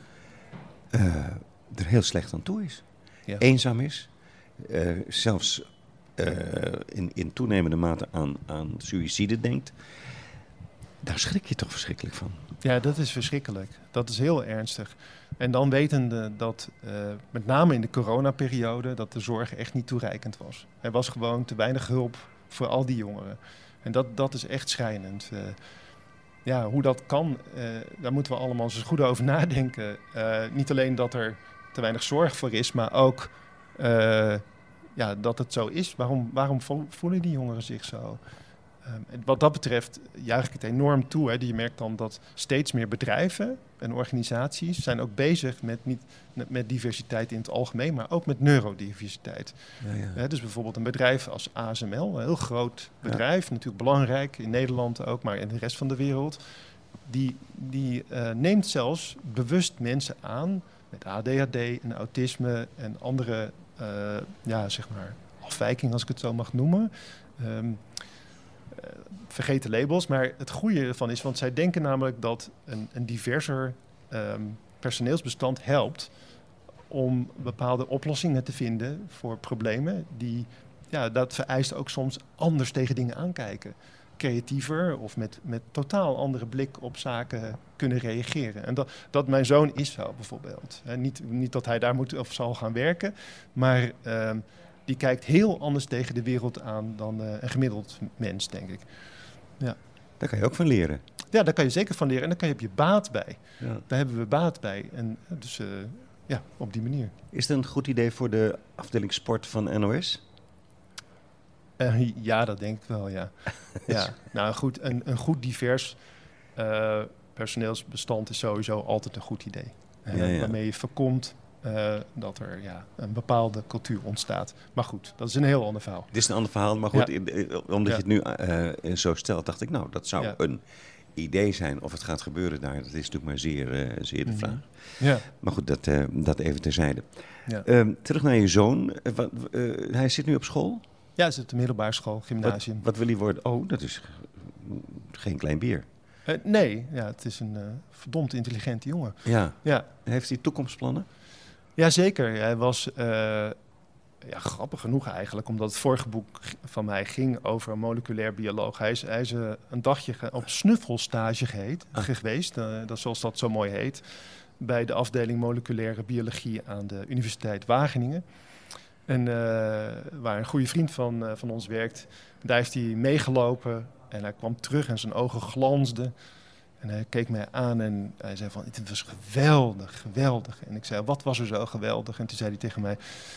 uh, er heel slecht aan toe is. Ja. Eenzaam is, uh, zelfs uh, in, in toenemende mate aan, aan suïcide denkt. Daar schrik je toch verschrikkelijk van. Ja, dat is verschrikkelijk. Dat is heel ernstig. En dan wetende dat, uh, met name in de coronaperiode, dat de zorg echt niet toereikend was. Er was gewoon te weinig hulp voor al die jongeren. En dat, dat is echt schrijnend. Uh, ja, hoe dat kan, uh, daar moeten we allemaal eens goed over nadenken. Uh, niet alleen dat er te weinig zorg voor is, maar ook uh, ja, dat het zo is. Waarom, waarom voelen die jongeren zich zo? Um, en wat dat betreft juich ik het enorm toe. Hè. Je merkt dan dat steeds meer bedrijven en organisaties zijn ook bezig met, niet, met diversiteit in het algemeen, maar ook met neurodiversiteit. Ja, ja. Hè, dus bijvoorbeeld een bedrijf als A S M L, een heel groot bedrijf, ja. natuurlijk belangrijk in Nederland ook, maar in de rest van de wereld. Die, die uh, neemt zelfs bewust mensen aan met A D H D en autisme en andere uh, ja, zeg maar afwijkingen, als ik het zo mag noemen. Um, Uh, vergeten labels, maar het goede ervan is, want zij denken namelijk dat een, een diverser um, personeelsbestand helpt om bepaalde oplossingen te vinden voor problemen die, ja, dat vereist ook soms anders tegen dingen aankijken. Creatiever of met, met totaal andere blik op zaken kunnen reageren. En dat, dat mijn zoon is zo bijvoorbeeld. He, niet, niet dat hij daar moet of zal gaan werken, maar um, die kijkt heel anders tegen de wereld aan dan uh, een gemiddeld mens, denk ik. Ja. Daar kan je ook van leren. Ja, daar kan je zeker van leren. En daar kan je op je baat bij. Ja. Daar hebben we baat bij. En dus uh, ja, op die manier. Is het een goed idee voor de afdeling sport van N O S? Uh, ja, dat denk ik wel, ja. ja. Nou goed, een, een goed divers uh, personeelsbestand is sowieso altijd een goed idee. Uh, ja, ja. Waarmee je voorkomt Uh, dat er ja, een bepaalde cultuur ontstaat. Maar goed, dat is een heel ander verhaal. Het is een ander verhaal, maar goed, ja. omdat ja. je het nu uh, zo stelt, dacht ik, nou, dat zou ja. een idee zijn. Of het gaat gebeuren daar, dat is natuurlijk maar zeer, uh, zeer de vraag. Ja. Maar goed, dat, uh, dat even terzijde. Ja. Uh, terug naar je zoon. Uh, wat, uh, hij zit nu op school? Ja, hij zit op de middelbare school, gymnasium. Wat, wat wil hij worden? Oh, dat is geen klein bier. Uh, nee, ja, het is een uh, verdomd intelligente jongen. Ja. ja. Heeft hij toekomstplannen? Jazeker. Hij was uh, ja, grappig genoeg eigenlijk, omdat het vorige boek van mij ging over een moleculair bioloog. Hij is, hij is uh, een dagje ge- op snuffelstage geheet, ah. geweest, uh, dat, zoals dat zo mooi heet, bij de afdeling moleculaire biologie aan de Universiteit Wageningen. En uh, waar een goede vriend van, uh, van ons werkt, daar heeft hij meegelopen en hij kwam terug en zijn ogen glansden. En hij keek mij aan en hij zei van, het was geweldig, geweldig. En ik zei, wat was er zo geweldig? En toen zei hij tegen mij,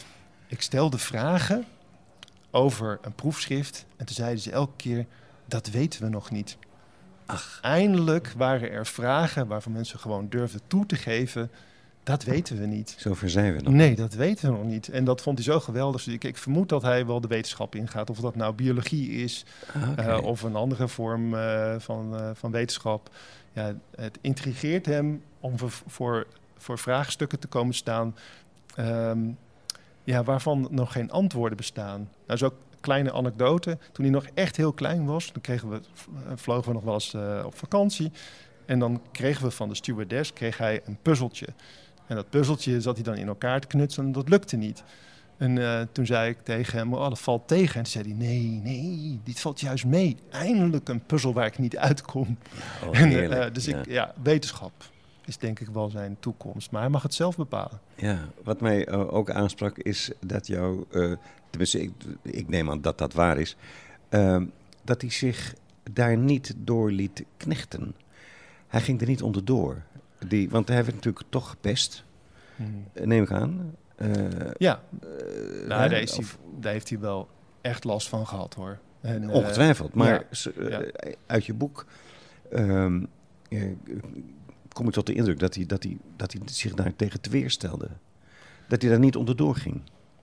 ik stelde vragen over een proefschrift. En toen zeiden ze elke keer, dat weten we nog niet. Ach. Eindelijk waren er vragen waarvan mensen gewoon durfden toe te geven. Dat weten we niet. Zover zijn we nog. Nee, dat weten we nog niet. En dat vond hij zo geweldig. Dus ik, ik vermoed dat hij wel de wetenschap ingaat. Of dat nou biologie is, Okay. uh, of een andere vorm uh, van, uh, van wetenschap. Ja, het intrigeert hem om voor, voor, voor vraagstukken te komen staan... Um, ja, waarvan nog geen antwoorden bestaan. Nou, zo'n kleine anekdote. Toen hij nog echt heel klein was, dan kregen we, vlogen we nog wel eens uh, op vakantie. En dan kregen we van de stewardess kreeg hij een puzzeltje. En dat puzzeltje zat hij dan in elkaar te knutselen en dat lukte niet. En uh, toen zei ik tegen hem, oh, dat valt tegen. En toen zei hij, nee, nee, dit valt juist mee. Eindelijk een puzzel waar ik niet uitkom. Oh, en, heerlijk. uh, dus ja. ik, ja, wetenschap is denk ik wel zijn toekomst. Maar hij mag het zelf bepalen. Ja, wat mij uh, ook aansprak is dat jou, uh, tenminste ik, ik neem aan dat dat waar is, uh, dat hij zich daar niet door liet knechten. Hij ging er niet onderdoor. Die, want hij werd natuurlijk toch gepest, Hmm. neem ik aan. Uh, Ja, uh, nou, hè, daar, is hij, of- daar heeft hij wel echt last van gehad, hoor. En, uh, ongetwijfeld, maar ja, s- uh, ja. uit je boek um, uh, kom ik tot de indruk dat hij, dat, hij, dat hij zich daar tegen te weerstelde. Dat hij daar niet onderdoor ging.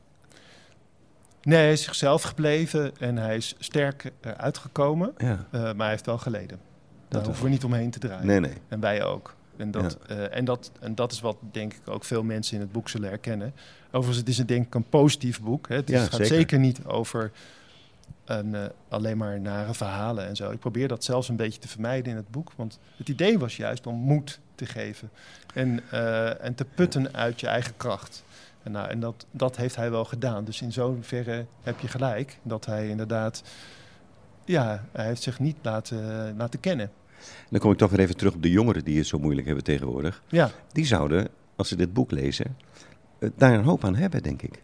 Nee, hij is zichzelf gebleven en hij is sterk uh, uitgekomen. Ja. Uh, maar hij heeft wel geleden. Daar wel. hoeven we niet omheen te draaien. Nee, nee. En wij ook. En dat, uh, en, dat, en dat is wat, denk ik, ook veel mensen in het boek zullen herkennen. Overigens, het is een, denk ik een positief boek. Hè? Dus Ja, het gaat zeker. zeker niet over een, uh, alleen maar nare verhalen en zo. Ik probeer dat zelfs een beetje te vermijden in het boek. Want het idee was juist om moed te geven. En, uh, en te putten uit je eigen kracht. En, nou, en dat, dat heeft hij wel gedaan. Dus in zoverre heb je gelijk. Dat hij inderdaad... Ja, hij heeft zich niet laten, laten kennen. Dan kom ik toch weer even terug op de jongeren die het zo moeilijk hebben tegenwoordig. Ja, Die zouden, als ze dit boek lezen, eh, daar een hoop aan hebben, denk ik.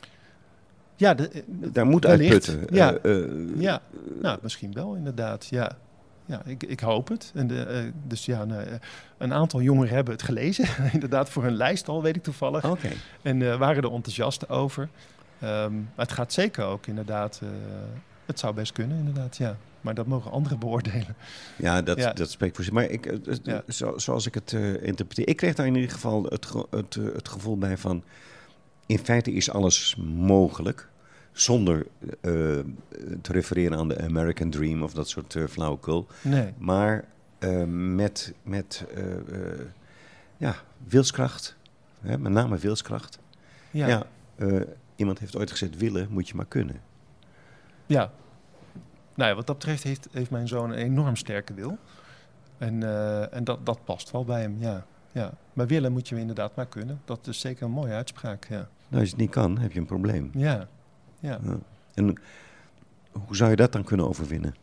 ja, de, Daar moet wellicht. uitputten. Ja. Eh, eh, ja. Nou, misschien wel inderdaad. Ja, ja ik, ik hoop het. En de, uh, dus ja, nou, uh, een aantal jongeren hebben het gelezen. Inderdaad, voor hun lijst al, weet ik toevallig. Oké. En uh, waren er enthousiast over. Um, maar het gaat zeker ook inderdaad... Uh, het zou best kunnen, inderdaad, ja. Maar dat mogen anderen beoordelen. Ja, dat, Ja. dat spreekt voor zich. Maar ik, uh, Ja. zo, zoals ik het uh, interpreteer... Ik kreeg daar in ieder geval het, ge- het, uh, het gevoel bij van... In feite is alles mogelijk... zonder uh, te refereren aan de American Dream... of dat soort uh, flauwekul. Nee, Maar uh, met, met uh, uh, ja, wilskracht... Hè, met name wilskracht... ja. Ja, uh, iemand heeft ooit gezegd... willen moet je maar kunnen. Ja. Nou ja, wat dat betreft heeft, heeft mijn zoon een enorm sterke wil. En, uh, en dat, dat past wel bij hem, ja. ja. Maar willen moet je inderdaad maar kunnen. Dat is zeker een mooie uitspraak, ja. Nou, als je het niet kan, heb je een probleem. Ja, ja. Ja. En hoe zou je dat dan kunnen overwinnen?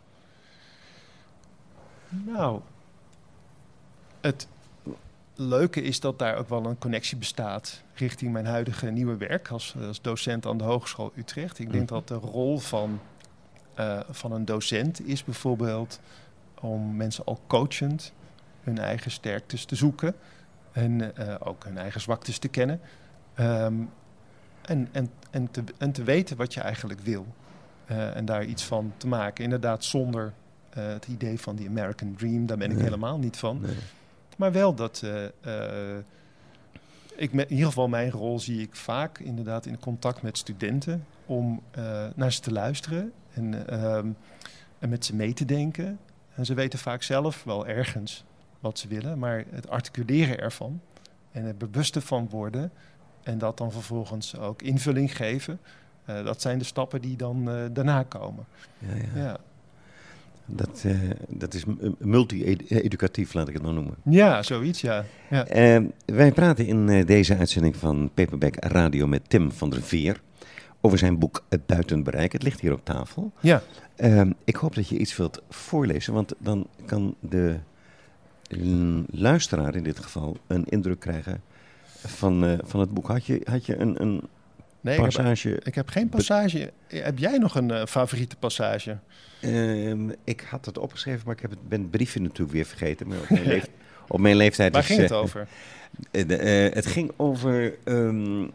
Nou, het leuke is dat daar ook wel een connectie bestaat richting mijn huidige nieuwe werk als, als docent aan de Hogeschool Utrecht. Ik denk Mhm. dat de rol van, uh, van een docent is bijvoorbeeld om mensen al coachend hun eigen sterktes te zoeken en uh, ook hun eigen zwaktes te kennen. Um, en, en, en, te, en te weten wat je eigenlijk wil. Uh, en daar iets van te maken. Inderdaad zonder uh, het idee van die American Dream, daar ben ik Nee. helemaal niet van. Nee. Maar wel dat... Uh, uh, ik me, in ieder geval mijn rol zie ik vaak inderdaad in contact met studenten... om uh, naar ze te luisteren en, uh, en met ze mee te denken. En ze weten vaak zelf wel ergens wat ze willen... maar het articuleren ervan en er bewust van worden... en dat dan vervolgens ook invulling geven... Uh, dat zijn de stappen die dan uh, daarna komen. Ja, ja. Ja, Dat, uh, dat is m- multi-educatief, laat ik het maar noemen. ja zoiets, ja. ja. Uh, wij praten in uh, deze uitzending van Paperback Radio met Tim van der Veer... over zijn boek Het Buiten Bereik. Het ligt hier op tafel. Ja, Uh, ik hoop dat je iets wilt voorlezen, want dan kan de l- luisteraar in dit geval een indruk krijgen van, uh, van het boek. Had je, had je een, een nee, ik heb, passage? ik heb geen passage. Heb jij nog een uh, favoriete passage? Uh, ik had het opgeschreven, maar ik heb het, ben het briefje natuurlijk weer vergeten. Maar op mijn, leef, op mijn leeftijd Waar is, ging het uh, over? Uh, de, uh, het ging over um,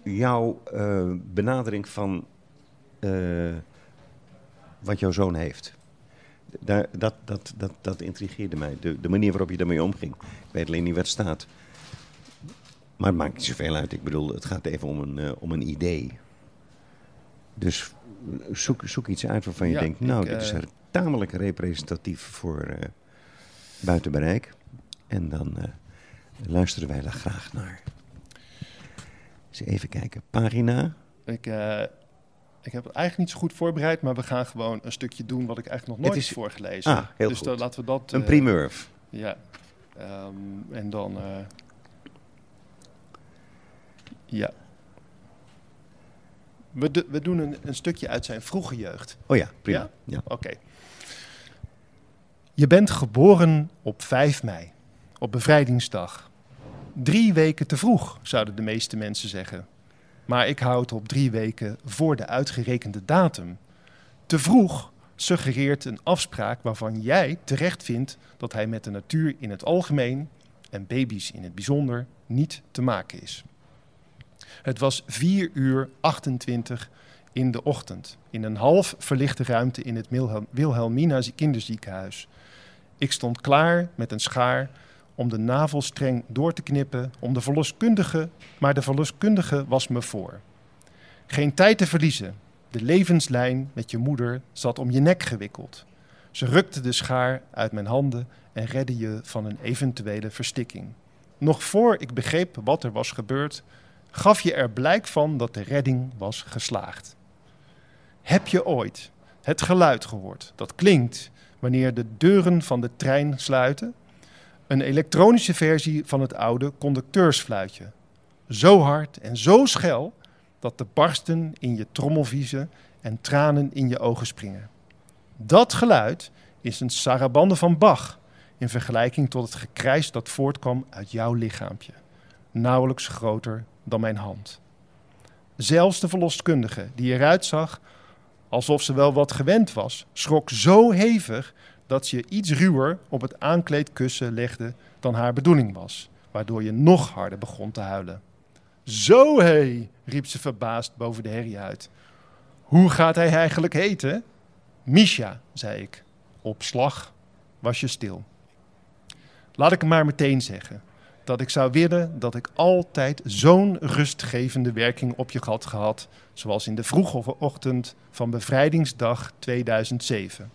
jouw uh, benadering van uh, wat jouw zoon heeft. Daar, dat, dat, dat, dat intrigeerde mij. De, de manier waarop je daarmee omging. Ik weet alleen niet waar het staat. Maar het maakt niet zoveel uit. Ik bedoel, het gaat even om een, uh, om een idee. Dus zoek, zoek iets uit waarvan je ja, denkt... nou, ik, dit is uh... tamelijk representatief voor uh, buiten bereik. En dan uh, luisteren wij daar graag naar. Eens even kijken. Pagina. Ik, uh, ik heb het eigenlijk niet zo goed voorbereid... maar we gaan gewoon een stukje doen wat ik eigenlijk nog nooit heb is... voorgelezen. Ah, heel dus goed. Dan, laten we dat... Een uh, primeur. Ja. Um, en dan... Uh, ja. We, de, we doen een, een stukje uit zijn vroege jeugd. Oh ja, prima. Ja? Ja? Oké. Okay. Je bent geboren op vijf mei, op bevrijdingsdag. Drie weken te vroeg, zouden de meeste mensen zeggen. Maar ik hou het op drie weken voor de uitgerekende datum. Te vroeg suggereert een afspraak waarvan jij terecht vindt dat hij met de natuur in het algemeen en baby's in het bijzonder niet te maken is. Het was vier uur achtentwintig in de ochtend, in een half verlichte ruimte in het Wilhelmina kinderziekenhuis. Ik stond klaar met een schaar om de navelstreng door te knippen, om de verloskundige, maar de verloskundige was me voor. Geen tijd te verliezen. De levenslijn met je moeder zat om je nek gewikkeld. Ze rukte de schaar uit mijn handen en redde je van een eventuele verstikking. Nog voor ik begreep wat er was gebeurd, gaf je er blijk van dat de redding was geslaagd. Heb je ooit het geluid gehoord dat klinkt wanneer de deuren van de trein sluiten? Een elektronische versie van het oude conducteursfluitje. Zo hard en zo schel dat de barsten in je trommelviezen en tranen in je ogen springen. Dat geluid is een sarabande van Bach in vergelijking tot het gekrijs dat voortkwam uit jouw lichaampje. Nauwelijks groter dan mijn hand. Zelfs de verloskundige, die eruit zag alsof ze wel wat gewend was, schrok zo hevig dat ze je iets ruwer op het aankleedkussen legde dan haar bedoeling was, waardoor je nog harder begon te huilen. Zo hé, riep ze verbaasd boven de herrie uit. Hoe gaat hij eigenlijk heten? Misha, zei ik. Op slag was je stil. Laat ik maar meteen zeggen dat ik zou willen dat ik altijd zo'n rustgevende werking op je had gehad, zoals in de vroege ochtend van bevrijdingsdag tweeduizend zeven.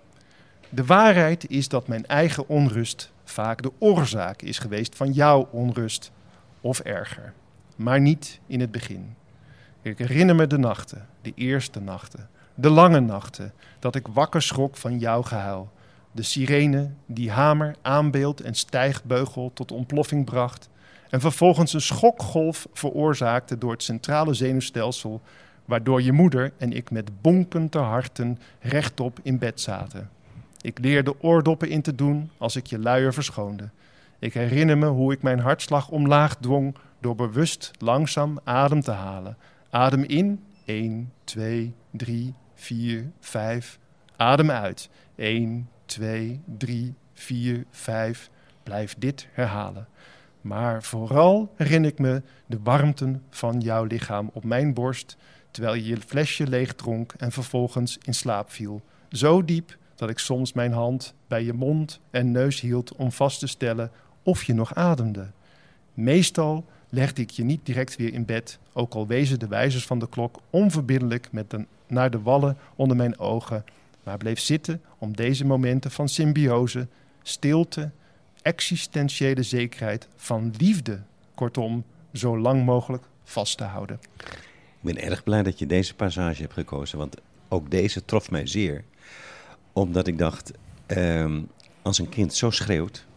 De waarheid is dat mijn eigen onrust vaak de oorzaak is geweest van jouw onrust, of erger. Maar niet in het begin. Ik herinner me de nachten, de eerste nachten, de lange nachten, dat ik wakker schrok van jouw gehuil. De sirene die hamer, aanbeeld en stijgbeugel tot ontploffing bracht en vervolgens een schokgolf veroorzaakte door het centrale zenuwstelsel, waardoor je moeder en ik met bonkende harten rechtop in bed zaten. Ik leerde oordoppen in te doen als ik je luier verschoonde. Ik herinner me hoe ik mijn hartslag omlaag dwong door bewust langzaam adem te halen. Adem in, één, twee, drie, vier, vijf. Adem uit, één, twee, drie, vier, vijf. Blijf dit herhalen. Maar vooral herinner ik me de warmte van jouw lichaam op mijn borst, terwijl je je flesje leeg dronk en vervolgens in slaap viel. Zo diep dat ik soms mijn hand bij je mond en neus hield om vast te stellen of je nog ademde. Meestal legde ik je niet direct weer in bed, ook al wezen de wijzers van de klok onverbiddelijk met de, naar de wallen onder mijn ogen, maar bleef zitten om deze momenten van symbiose, stilte, existentiële zekerheid, van liefde, kortom, zo lang mogelijk vast te houden. Ik ben erg blij dat je deze passage hebt gekozen, want ook deze trof mij zeer. Omdat ik dacht, uh, als een kind zo schreeuwt,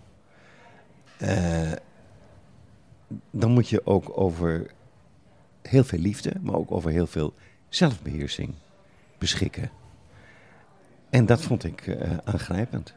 uh, dan moet je ook over heel veel liefde, maar ook over heel veel zelfbeheersing beschikken. En dat vond ik uh, aangrijpend.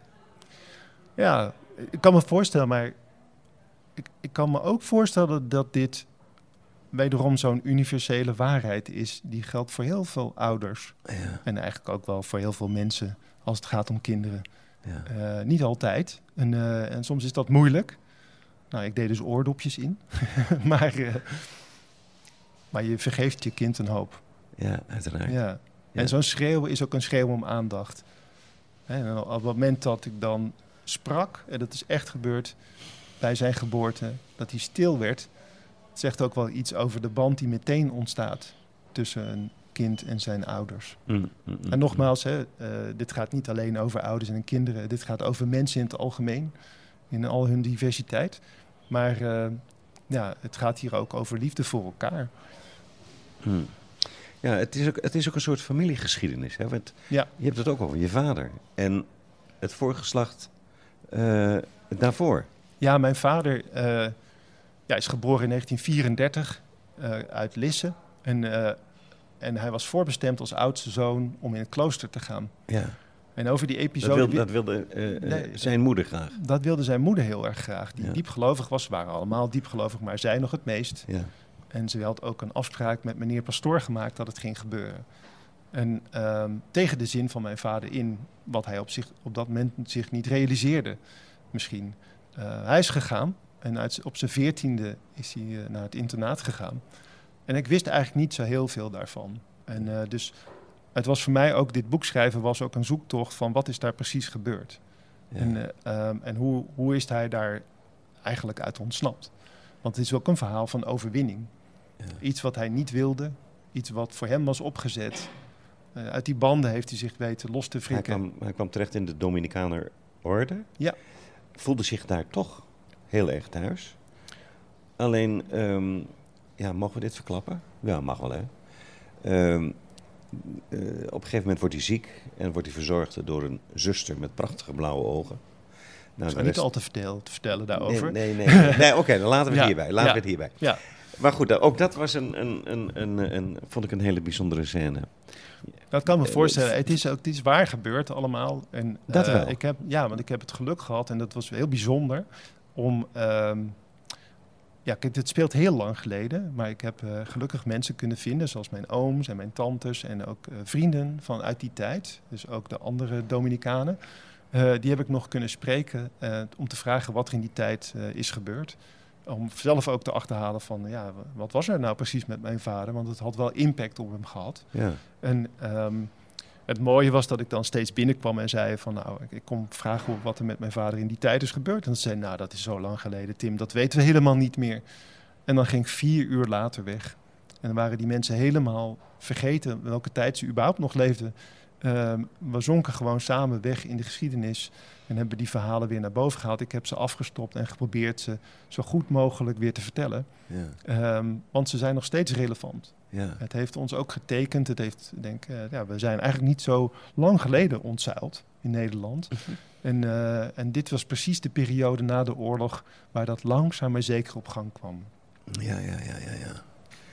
Ja, ik kan me voorstellen, maar ik, ik kan me ook voorstellen dat dit wederom zo'n universele waarheid is. Die geldt voor heel veel ouders. Ja. En eigenlijk ook wel voor heel veel mensen als het gaat om kinderen. Ja. Uh, niet altijd. En, uh, en soms is dat moeilijk. Nou, ik deed dus oordopjes in. maar uh, maar je vergeeft je kind een hoop. Ja, uiteraard. Ja. Ja. En zo'n schreeuw is ook een schreeuw om aandacht. En op het moment dat ik dan sprak, en dat is echt gebeurd bij zijn geboorte, dat hij stil werd, het zegt ook wel iets over de band die meteen ontstaat tussen een kind en zijn ouders. Mm, mm, mm, En nogmaals, hè, uh, dit gaat niet alleen over ouders en kinderen. Dit gaat over mensen in het algemeen, in al hun diversiteit. Maar uh, ja, het gaat hier ook over liefde voor elkaar. mm. Ja, het is, ook, het is ook een soort familiegeschiedenis. Hè? Want Ja. je hebt het ook over je vader en het voorgeslacht uh, daarvoor. Ja, mijn vader uh, ja, is geboren in negentien vierendertig uh, uit Lisse. En, uh, en hij was voorbestemd als oudste zoon om in het klooster te gaan. Ja. En over die episode... Dat wilde, dat wilde uh, Nee, zijn moeder graag. Dat wilde zijn moeder heel erg graag. Die Ja. diepgelovig was. Ze waren allemaal diepgelovig, maar zij nog het meest. Ja. En ze had ook een afspraak met meneer Pastoor gemaakt dat het ging gebeuren. En um, tegen de zin van mijn vader in, wat hij op, zich, op dat moment zich niet realiseerde misschien. Uh, hij is gegaan en uit, op zijn veertiende is hij uh, naar het internaat gegaan. En ik wist eigenlijk niet zo heel veel daarvan. En uh, dus het was voor mij ook, dit boek schrijven was ook een zoektocht van wat is daar precies gebeurd. Ja. En, uh, um, en hoe, hoe is hij daar eigenlijk uit ontsnapt. Want het is ook een verhaal van overwinning. Ja. Iets wat hij niet wilde, iets wat voor hem was opgezet. Uh, uit die banden heeft hij zich weten los te Hij, wrikken. kwam, hij kwam terecht in de Dominicaner orde. Ja. Voelde zich daar toch heel erg thuis. Alleen, um, ja, mogen we dit verklappen? Ja, mag wel, hè. Um, uh, op een gegeven moment wordt hij ziek en wordt hij verzorgd door een zuster met prachtige blauwe ogen. Nou, Ik ga niet al te vertellen, te vertellen daarover. Nee, nee, nee. nee. nee Oké, okay, dan laten we het Ja, hierbij. Laten ja, we het hierbij. Ja. Maar goed, ook dat was een, een, een, een, een, vond ik een hele bijzondere scène. Dat kan me voorstellen. Het is ook het is waar gebeurd allemaal. En, Dat uh, wel. Ik heb, ja, want ik heb het geluk gehad en dat was heel bijzonder om... Um, ja, kijk, het speelt heel lang geleden, maar ik heb uh, gelukkig mensen kunnen vinden, zoals mijn ooms en mijn tantes en ook uh, vrienden van uit die tijd. Dus ook de andere Dominicanen. Uh, die heb ik nog kunnen spreken uh, om te vragen wat er in die tijd uh, is gebeurd. Om zelf ook te achterhalen van, ja, wat was er nou precies met mijn vader? Want het had wel impact op hem gehad. Ja. En um, het mooie was dat ik dan steeds binnenkwam en zei van, nou, ik, ik kom vragen wat er met mijn vader in die tijd is gebeurd. En ze zei, nou, dat is zo lang geleden, Tim, dat weten we helemaal niet meer. En dan ging ik vier uur later weg. En dan waren die mensen helemaal vergeten welke tijd ze überhaupt nog leefden. Um, we zonken gewoon samen weg in de geschiedenis en hebben die verhalen weer naar boven gehaald. Ik heb ze afgestopt en geprobeerd ze zo goed mogelijk weer te vertellen. Ja. Um, want ze zijn nog steeds relevant. Ja. Het heeft ons ook getekend. Het heeft, denk, uh, ja, we zijn eigenlijk niet zo lang geleden ontzeild in Nederland. en, uh, en dit was precies de periode na de oorlog waar dat langzaam maar zeker op gang kwam. Ja, ja, ja, ja, ja.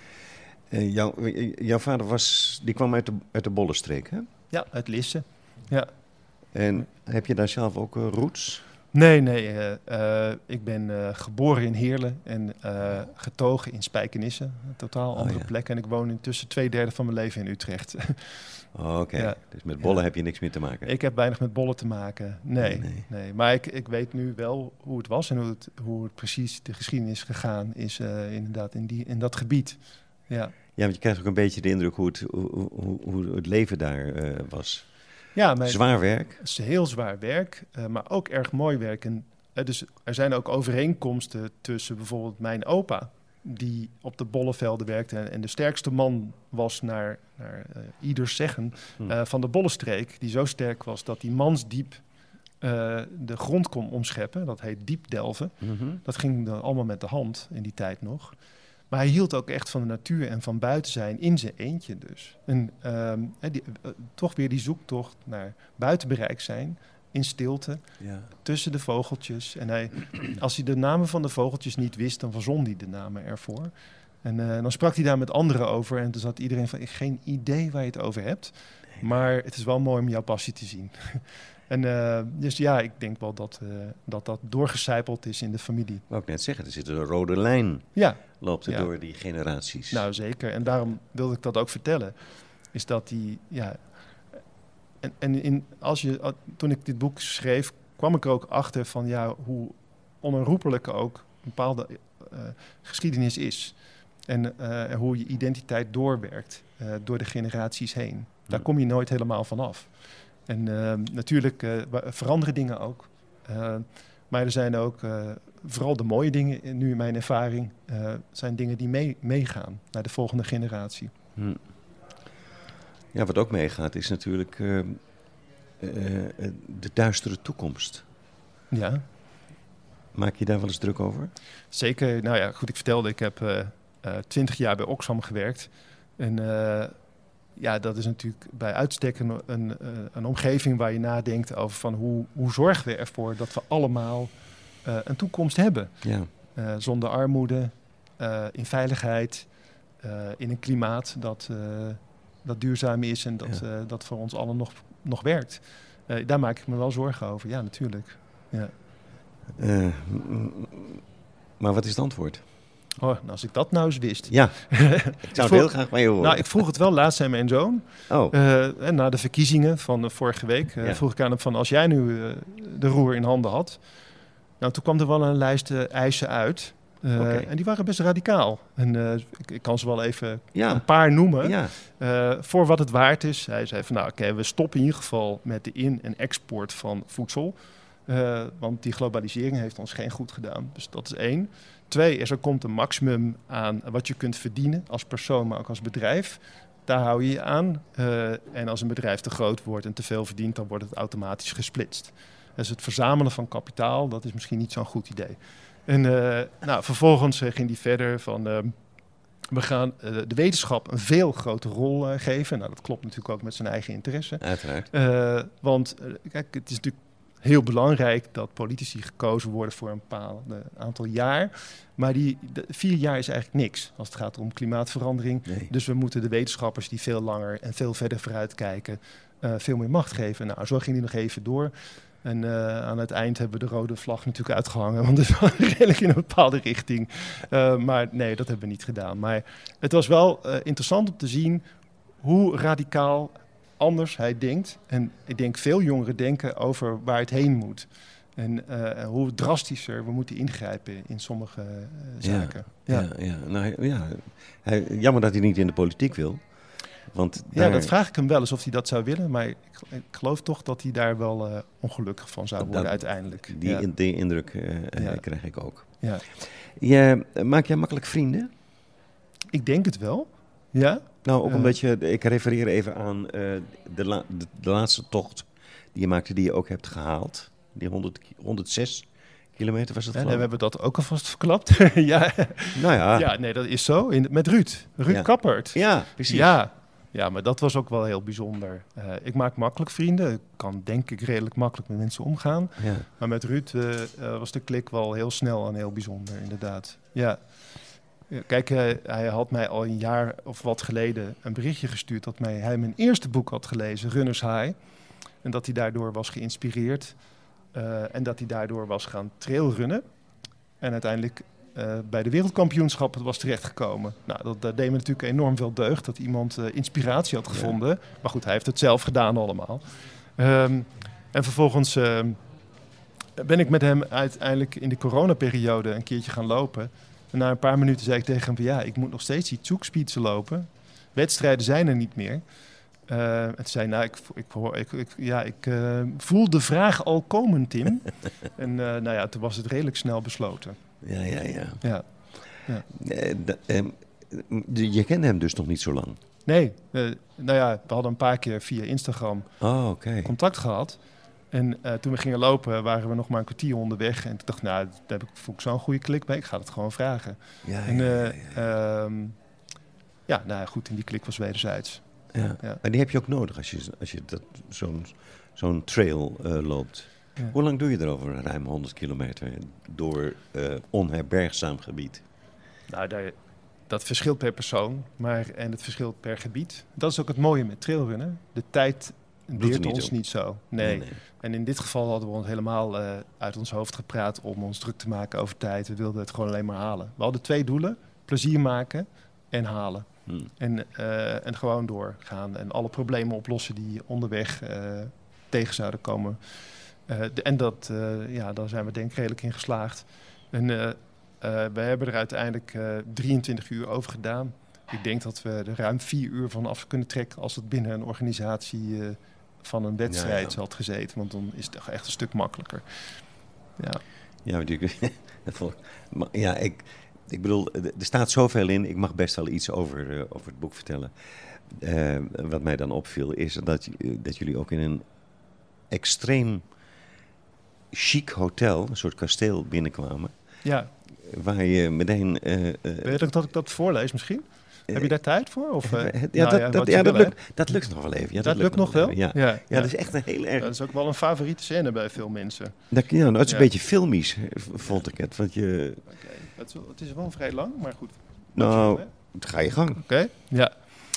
Uh, jouw, jouw vader was, die kwam uit de, uit de Bollenstreek, hè? Ja, uit Lisse. Ja. En heb je daar zelf ook uh, roots? Nee, nee. Uh, uh, ik ben uh, geboren in Heerlen en uh, getogen in Spijkenisse. Een totaal andere oh, ja. plek. En ik woon intussen twee derde van mijn leven in Utrecht. Oh, Oké, okay. Ja. Dus met bollen ja. heb je niks meer te maken? Ik heb weinig met bollen te maken. Nee, nee. nee. Maar ik, ik weet nu wel hoe het was en hoe het, hoe het precies de geschiedenis gegaan is uh, inderdaad in, die, in dat gebied. Ja. Ja, want je krijgt ook een beetje de indruk hoe het, hoe, hoe, hoe het leven daar uh, was. Ja, mijn, zwaar werk. Het is heel zwaar werk, uh, maar ook erg mooi werk. En, uh, dus er zijn ook overeenkomsten tussen bijvoorbeeld mijn opa, die op de bollenvelden werkte en, en de sterkste man was naar, naar uh, ieders zeggen uh, hm. van de Bollenstreek, die zo sterk was dat hij mansdiep uh, de grond kon omscheppen. Dat heet diepdelven. Mm-hmm. Dat ging dan allemaal met de hand in die tijd nog. Maar hij hield ook echt van de natuur en van buiten zijn in zijn eentje dus. En um, die, uh, toch weer die zoektocht naar buitenbereik zijn, in stilte, ja. tussen de vogeltjes. En hij, als hij de namen van de vogeltjes niet wist, dan verzon hij de namen ervoor. En uh, dan sprak hij daar met anderen over. En toen zat iedereen van, ik heb geen idee waar je het over hebt. Nee. Maar het is wel mooi om jouw passie te zien. En uh, dus ja, ik denk wel dat, uh, dat dat doorgecijpeld is in de familie. Wou ik net zeggen, er zit een rode lijn. Ja. Loopt er ja. door die generaties. Nou, zeker. En daarom wilde ik dat ook vertellen. Is dat die, ja... En, en in, als je, toen ik dit boek schreef, kwam ik er ook achter van, ja, hoe onherroepelijk ook een bepaalde uh, geschiedenis is. En uh, hoe je identiteit doorwerkt uh, door de generaties heen. Daar Ja. kom je nooit helemaal van af. En uh, natuurlijk uh, veranderen dingen ook. Uh, maar er zijn ook, uh, vooral de mooie dingen, nu in mijn ervaring, uh, zijn dingen die mee, meegaan naar de volgende generatie. Hm. Ja, wat ook meegaat is natuurlijk uh, uh, de duistere toekomst. Ja, Maak je daar wel eens druk over? zeker. Nou ja, goed, ik vertelde, ik heb twintig uh, uh, jaar bij Oxfam gewerkt. En uh, ja, dat is natuurlijk bij uitstek een, een, een omgeving waar je nadenkt over van hoe, hoe zorgen we ervoor dat we allemaal uh, een toekomst hebben. Ja. Uh, zonder armoede, uh, in veiligheid, uh, in een klimaat dat, uh, dat duurzaam is en dat, Ja. uh, dat voor ons allen nog, nog werkt. Uh, daar maak ik me wel zorgen over, ja, natuurlijk. Ja. Uh, m- maar wat is het antwoord? Oh, nou, als ik dat nou eens wist. Ja, ik zou het vroeg- heel graag van je horen. Nou, ik vroeg het wel laatst aan mijn zoon. Oh, Uh, en na de verkiezingen van uh, vorige week uh, Ja. vroeg ik aan hem van als jij nu uh, de roer in handen had. Nou, toen kwam er wel een lijst uh, eisen uit. Uh, Oké. En die waren best radicaal. En uh, ik, ik kan ze wel even ja. een paar noemen. Ja. Uh, voor wat het waard is. Hij zei van nou oké, okay, we stoppen in ieder geval met de in- en export van voedsel. Uh, want die globalisering heeft ons geen goed gedaan. Dus dat is één. Twee is er komt een maximum aan wat je kunt verdienen als persoon, maar ook als bedrijf. Daar hou je je aan. Uh, en als een bedrijf te groot wordt en te veel verdient, dan wordt het automatisch gesplitst. Dus het verzamelen van kapitaal, dat is misschien niet zo'n goed idee. En uh, nou, vervolgens uh, ging die verder van Uh, we gaan uh, de wetenschap een veel grotere rol uh, geven. Nou, dat klopt natuurlijk ook met zijn eigen interesse. Uiteraard. Uh, want uh, kijk, het is natuurlijk heel belangrijk dat politici gekozen worden voor een bepaald aantal jaar. Maar die de, vier jaar is eigenlijk niks als het gaat om klimaatverandering. Nee. Dus we moeten de wetenschappers die veel langer en veel verder vooruit kijken, uh, veel meer macht geven. Nou, zo ging die nog even door. En uh, aan het eind hebben we de rode vlag natuurlijk uitgehangen. Want het was redelijk in een bepaalde richting. Uh, maar nee, dat hebben we niet gedaan. Maar het was wel uh, interessant om te zien hoe radicaal anders hij denkt. En ik denk veel jongeren denken over waar het heen moet. En uh, hoe drastischer we moeten ingrijpen in sommige uh, zaken. Ja, ja. ja. Nou, ja. Hij, jammer dat hij niet in de politiek wil. Want ja, daar, dat vraag ik hem wel eens of hij dat zou willen. Maar ik, ik geloof toch dat hij daar wel uh, ongelukkig van zou worden dat, uiteindelijk. Die, ja. in, die indruk uh, Ja. krijg ik ook. Ja. Je, maak jij makkelijk vrienden? Ik denk het wel. Ja. Nou, ook Uh, omdat je, ik refereer even aan uh, de, la, de, de laatste tocht die je maakte, die je ook hebt gehaald. Die honderd, honderdzes kilometer was het En geloof we ik? hebben dat ook alvast verklapt. ja. Nou ja, ja, ja, nee, dat is zo. In, met Ruud. Ruud Ja. Kappert. precies. Ja. ja, maar dat was ook wel heel bijzonder. Uh, ik maak makkelijk vrienden. Ik kan denk ik redelijk makkelijk met mensen omgaan. Ja. Maar met Ruud uh, uh, was de klik wel heel snel en heel bijzonder, inderdaad. Ja. Ja, kijk, uh, hij had mij al een jaar of wat geleden een berichtje gestuurd dat mij, hij mijn eerste boek had gelezen, Runners High. En dat hij daardoor was geïnspireerd. Uh, en dat hij daardoor was gaan trailrunnen. En uiteindelijk uh, bij de wereldkampioenschappen was terechtgekomen. Nou, dat, dat deed me natuurlijk enorm veel deugd dat iemand uh, inspiratie had gevonden. Ja. Maar goed, hij heeft het zelf gedaan allemaal. Um, en vervolgens uh, ben ik met hem uiteindelijk in de coronaperiode een keertje gaan lopen. En na een paar minuten zei ik tegen hem van ja, ik moet nog steeds die zoekspietsen lopen. Wedstrijden zijn er niet meer. Uh, en toen zei hij, nou, ik, ik, ik, ik, ja, ik uh, voel de vraag al komen, Tim. en uh, nou ja, toen was het redelijk snel besloten. Ja, ja, ja. ja. ja. Uh, d- um, je kende hem dus nog niet zo lang? Nee, uh, nou ja, we hadden een paar keer via Instagram oh, okay. contact gehad. En uh, toen we gingen lopen, waren we nog maar een kwartier onderweg. En toen dacht ik, nou, daar heb ik, voel ik zo'n goede klik mee. Ik ga het gewoon vragen. Ja, en uh, ja, ja. Um, ja, nou goed, en die klik was wederzijds. Ja. Ja. Maar die heb je ook nodig als je, als je dat, zo'n, zo'n trail uh, loopt. Ja. Hoe lang doe je erover? Ruim honderd kilometer door uh, onherbergzaam gebied. Nou, daar, dat verschilt per persoon, maar en het verschilt per gebied. Dat is ook het mooie met trailrunnen. De tijd deert ons op. niet zo. Nee. Nee, nee. En in dit geval hadden we ons helemaal uh, uit ons hoofd gepraat om ons druk te maken over tijd. We wilden het gewoon alleen maar halen. We hadden twee doelen: plezier maken en halen. Hmm. En, uh, en gewoon doorgaan en alle problemen oplossen die onderweg uh, tegen zouden komen. Uh, de, en dat, uh, ja, daar zijn we denk ik redelijk in geslaagd. En uh, Uh, we hebben er uiteindelijk uh, drieëntwintig uur over gedaan. Ik denk dat we er ruim vier uur van af kunnen trekken als het binnen een organisatie uh, van een wedstrijd ja, ja. had gezeten. Want dan is het echt een stuk makkelijker. Ja, ja natuurlijk. ja, ik, ik bedoel, er staat zoveel in. Ik mag best wel iets over, uh, over het boek vertellen. Uh, wat mij dan opviel is dat, dat jullie ook in een extreem chic hotel, een soort kasteel, binnenkwamen. Ja. Waar je meteen... Uh, uh, Weet je dat ik dat voorlees misschien? Uh, Heb je daar tijd voor? Of, uh, ja, nou, dat, ja, dat, ja, dat, lukt, dat lukt nog wel even. Ja, dat, dat lukt, lukt nog wel? Ja. Ja. Ja, ja, dat is echt een heel erg... Dat is ook wel een favoriete scène bij veel mensen. Dat, ja, nou, het is ja. een beetje filmisch, vond ik het. Want je... Okay. Het, is, het is wel vrij lang, maar goed. Nou, ga je gang. Oké, okay. ja.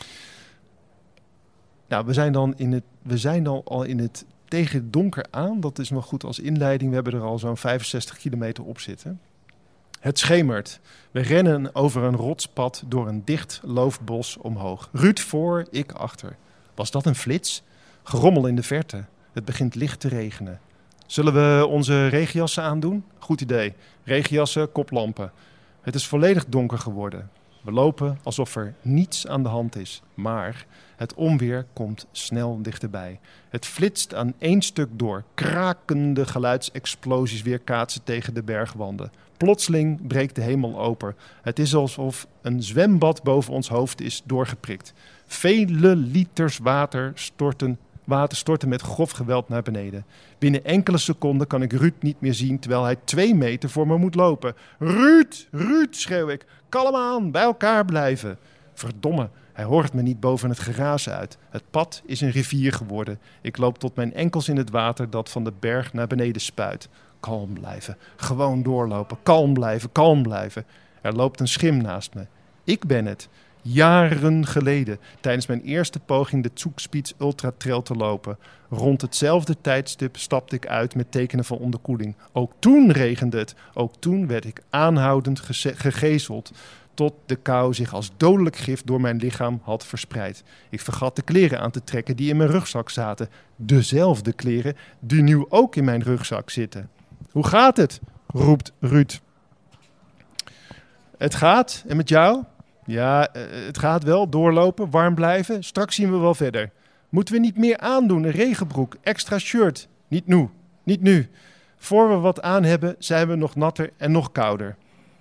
Nou, we zijn dan, in het, we zijn dan al in het tegen het donker aan. Dat is nog goed als inleiding. We hebben er al zo'n vijfenzestig kilometer op zitten. Het schemert. We rennen over een rotspad door een dicht loofbos omhoog. Ruud voor, ik achter. Was dat een flits? Gerommel in de verte. Het begint licht te regenen. Zullen we onze regenjassen aandoen? Goed idee. Regenjassen, koplampen. Het is volledig donker geworden. We lopen alsof er niets aan de hand is. Maar het onweer komt snel dichterbij. Het flitst aan één stuk door. Krakende geluidsexplosies weerkaatsen tegen de bergwanden. Plotseling breekt de hemel open. Het is alsof een zwembad boven ons hoofd is doorgeprikt. Vele liters water storten, water storten met grof geweld naar beneden. Binnen enkele seconden kan ik Ruud niet meer zien, terwijl hij twee meter voor me moet lopen. Ruud, Ruud, schreeuw ik. Kalm aan, bij elkaar blijven. Verdomme, hij hoort me niet boven het geraas uit. Het pad is een rivier geworden. Ik loop tot mijn enkels in het water dat van de berg naar beneden spuit. Kalm blijven, gewoon doorlopen, kalm blijven, kalm blijven. Er loopt een schim naast me. Ik ben het. Jaren geleden, tijdens mijn eerste poging de Zugspitz Ultra Trail te lopen. Rond hetzelfde tijdstip stapte ik uit met tekenen van onderkoeling. Ook toen regende het. Ook toen werd ik aanhoudend geze- gegezeld. Tot de kou zich als dodelijk gif door mijn lichaam had verspreid. Ik vergat de kleren aan te trekken die in mijn rugzak zaten. Dezelfde kleren die nu ook in mijn rugzak zitten. Hoe gaat het? Roept Ruud. Het gaat. En met jou? Ja, het gaat wel. Doorlopen, warm blijven. Straks zien we wel verder. Moeten we niet meer aandoen? Een regenbroek, extra shirt. Niet nu. Niet nu. Voor we wat aan hebben, zijn we nog natter en nog kouder.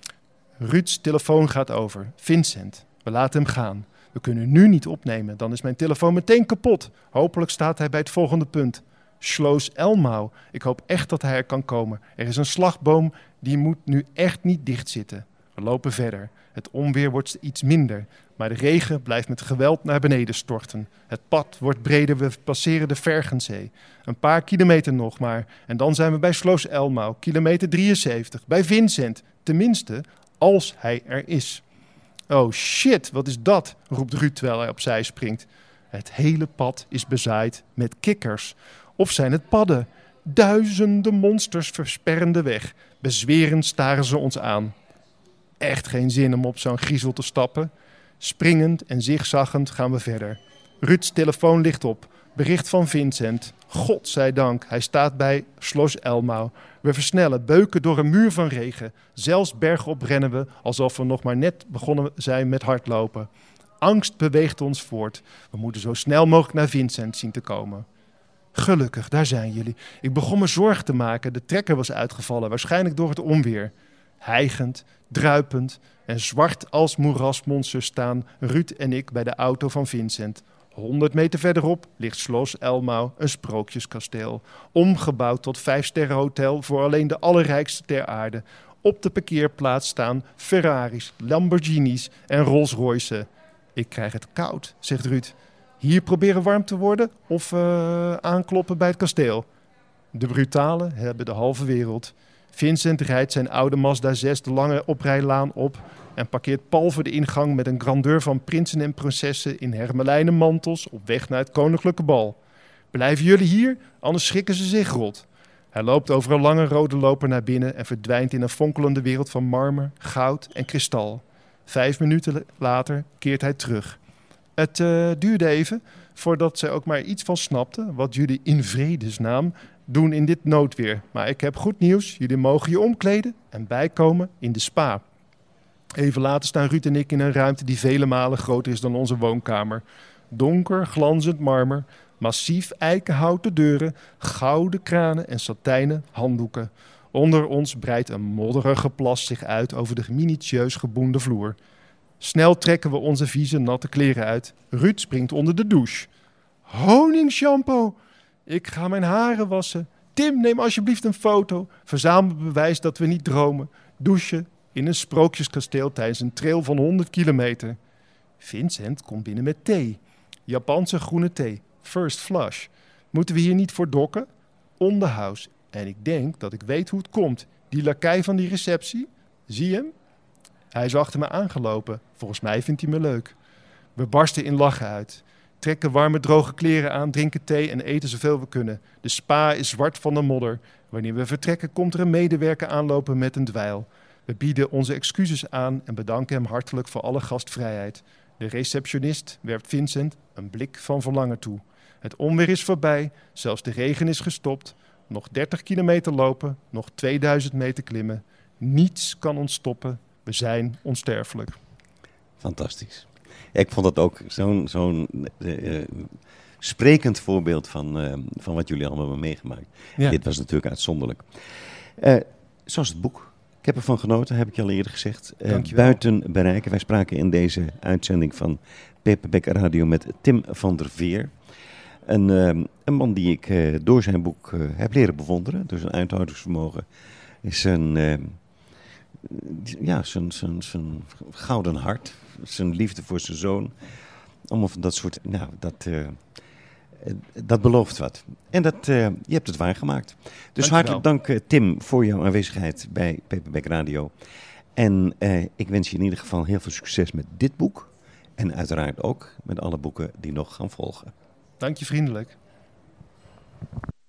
Ruud's telefoon gaat over. Vincent. We laten hem gaan. We kunnen nu niet opnemen. Dan is mijn telefoon meteen kapot. Hopelijk staat hij bij het volgende punt. Schloos Elmau. Ik hoop echt dat hij er kan komen. Er is een slagboom, die moet nu echt niet dichtzitten. We lopen verder. Het onweer wordt iets minder, maar de regen blijft met geweld naar beneden storten. Het pad wordt breder, we passeren de Vergenzee. Een paar kilometer nog maar en dan zijn we bij Schloos Elmau, kilometer drieënzeventig, bij Vincent. Tenminste, als hij er is. Oh shit, wat is dat? Roept Ruud terwijl hij opzij springt. Het hele pad is bezaaid met kikkers. Of zijn het padden? Duizenden monsters versperren de weg. Bezwerend staren ze ons aan. Echt geen zin om op zo'n griezel te stappen. Springend en zigzaggend gaan we verder. Ruud's telefoon ligt op. Bericht van Vincent. Godzijdank, hij staat bij Schloss Elmau. We versnellen, beuken door een muur van regen. Zelfs bergop rennen we, alsof we nog maar net begonnen zijn met hardlopen. Angst beweegt ons voort. We moeten zo snel mogelijk naar Vincent zien te komen. Gelukkig, daar zijn jullie. Ik begon me zorgen te maken. De trekker was uitgevallen, waarschijnlijk door het onweer. Hijgend, druipend en zwart als moerasmonsters staan Ruud en ik bij de auto van Vincent. Honderd meter verderop ligt Schloss Elmau, een sprookjeskasteel. Omgebouwd tot vijfsterrenhotel voor alleen de allerrijkste ter aarde. Op de parkeerplaats staan Ferraris, Lamborghinis en Rolls Royce. Ik krijg het koud, zegt Ruud. Hier proberen warm te worden of uh, aankloppen bij het kasteel? De brutalen hebben de halve wereld. Vincent rijdt zijn oude Mazda zes de lange oprijlaan op en parkeert pal voor de ingang met een grandeur van prinsen en prinsessen in hermelijnen mantels op weg naar het koninklijke bal. Blijven jullie hier, anders schrikken ze zich rot. Hij loopt over een lange rode loper naar binnen en verdwijnt in een fonkelende wereld van marmer, goud en kristal. Vijf minuten later keert hij terug. Het uh, duurde even voordat zij ook maar iets van snapte wat jullie in vredesnaam doen in dit noodweer. Maar ik heb goed nieuws. Jullie mogen je omkleden en bijkomen in de spa. Even later staan Ruud en ik in een ruimte die vele malen groter is dan onze woonkamer. Donker, glanzend marmer, massief eikenhouten deuren, gouden kranen en satijnen handdoeken. Onder ons breidt een modderige plas zich uit over de minutieus geboende vloer. Snel trekken we onze vieze, natte kleren uit. Ruud springt onder de douche. Honingshampoo! Ik ga mijn haren wassen. Tim, neem alsjeblieft een foto. Verzamel bewijs dat we niet dromen. Douchen in een sprookjeskasteel tijdens een trail van honderd kilometer. Vincent komt binnen met thee. Japanse groene thee. First flush. Moeten we hier niet voor dokken? On the house. En ik denk dat ik weet hoe het komt. Die lakij van die receptie. Zie je hem? Hij is achter me aangelopen. Volgens mij vindt hij me leuk. We barsten in lachen uit. Trekken warme droge kleren aan, drinken thee en eten zoveel we kunnen. De spa is zwart van de modder. Wanneer we vertrekken komt er een medewerker aanlopen met een dweil. We bieden onze excuses aan en bedanken hem hartelijk voor alle gastvrijheid. De receptionist werpt Vincent een blik van verlangen toe. Het onweer is voorbij, zelfs de regen is gestopt. Nog dertig kilometer lopen, nog tweeduizend meter klimmen. Niets kan ons stoppen. We zijn onsterfelijk. Fantastisch. Ja, ik vond dat ook zo'n zo'n uh, sprekend voorbeeld van, uh, van wat jullie allemaal hebben meegemaakt. Ja. Dit was natuurlijk uitzonderlijk. Uh, zoals het boek. Ik heb ervan genoten, heb ik je al eerder gezegd. Uh, buiten bereiken. Wij spraken in deze uitzending van Paperback Radio met Tim van der Veer. Een, uh, een man die ik uh, door zijn boek uh, heb leren bewonderen. Door zijn uithoudingsvermogen. Is een... Uh, Ja, zijn, zijn, zijn gouden hart, zijn liefde voor zijn zoon. Allemaal van dat soort, nou, dat, uh, dat belooft wat. En dat, uh, je hebt het waargemaakt. Dus hartelijk dank uh, Tim voor jouw aanwezigheid bij Paperback Radio. En uh, ik wens je in ieder geval heel veel succes met dit boek. En uiteraard ook met alle boeken die nog gaan volgen. Dank je vriendelijk.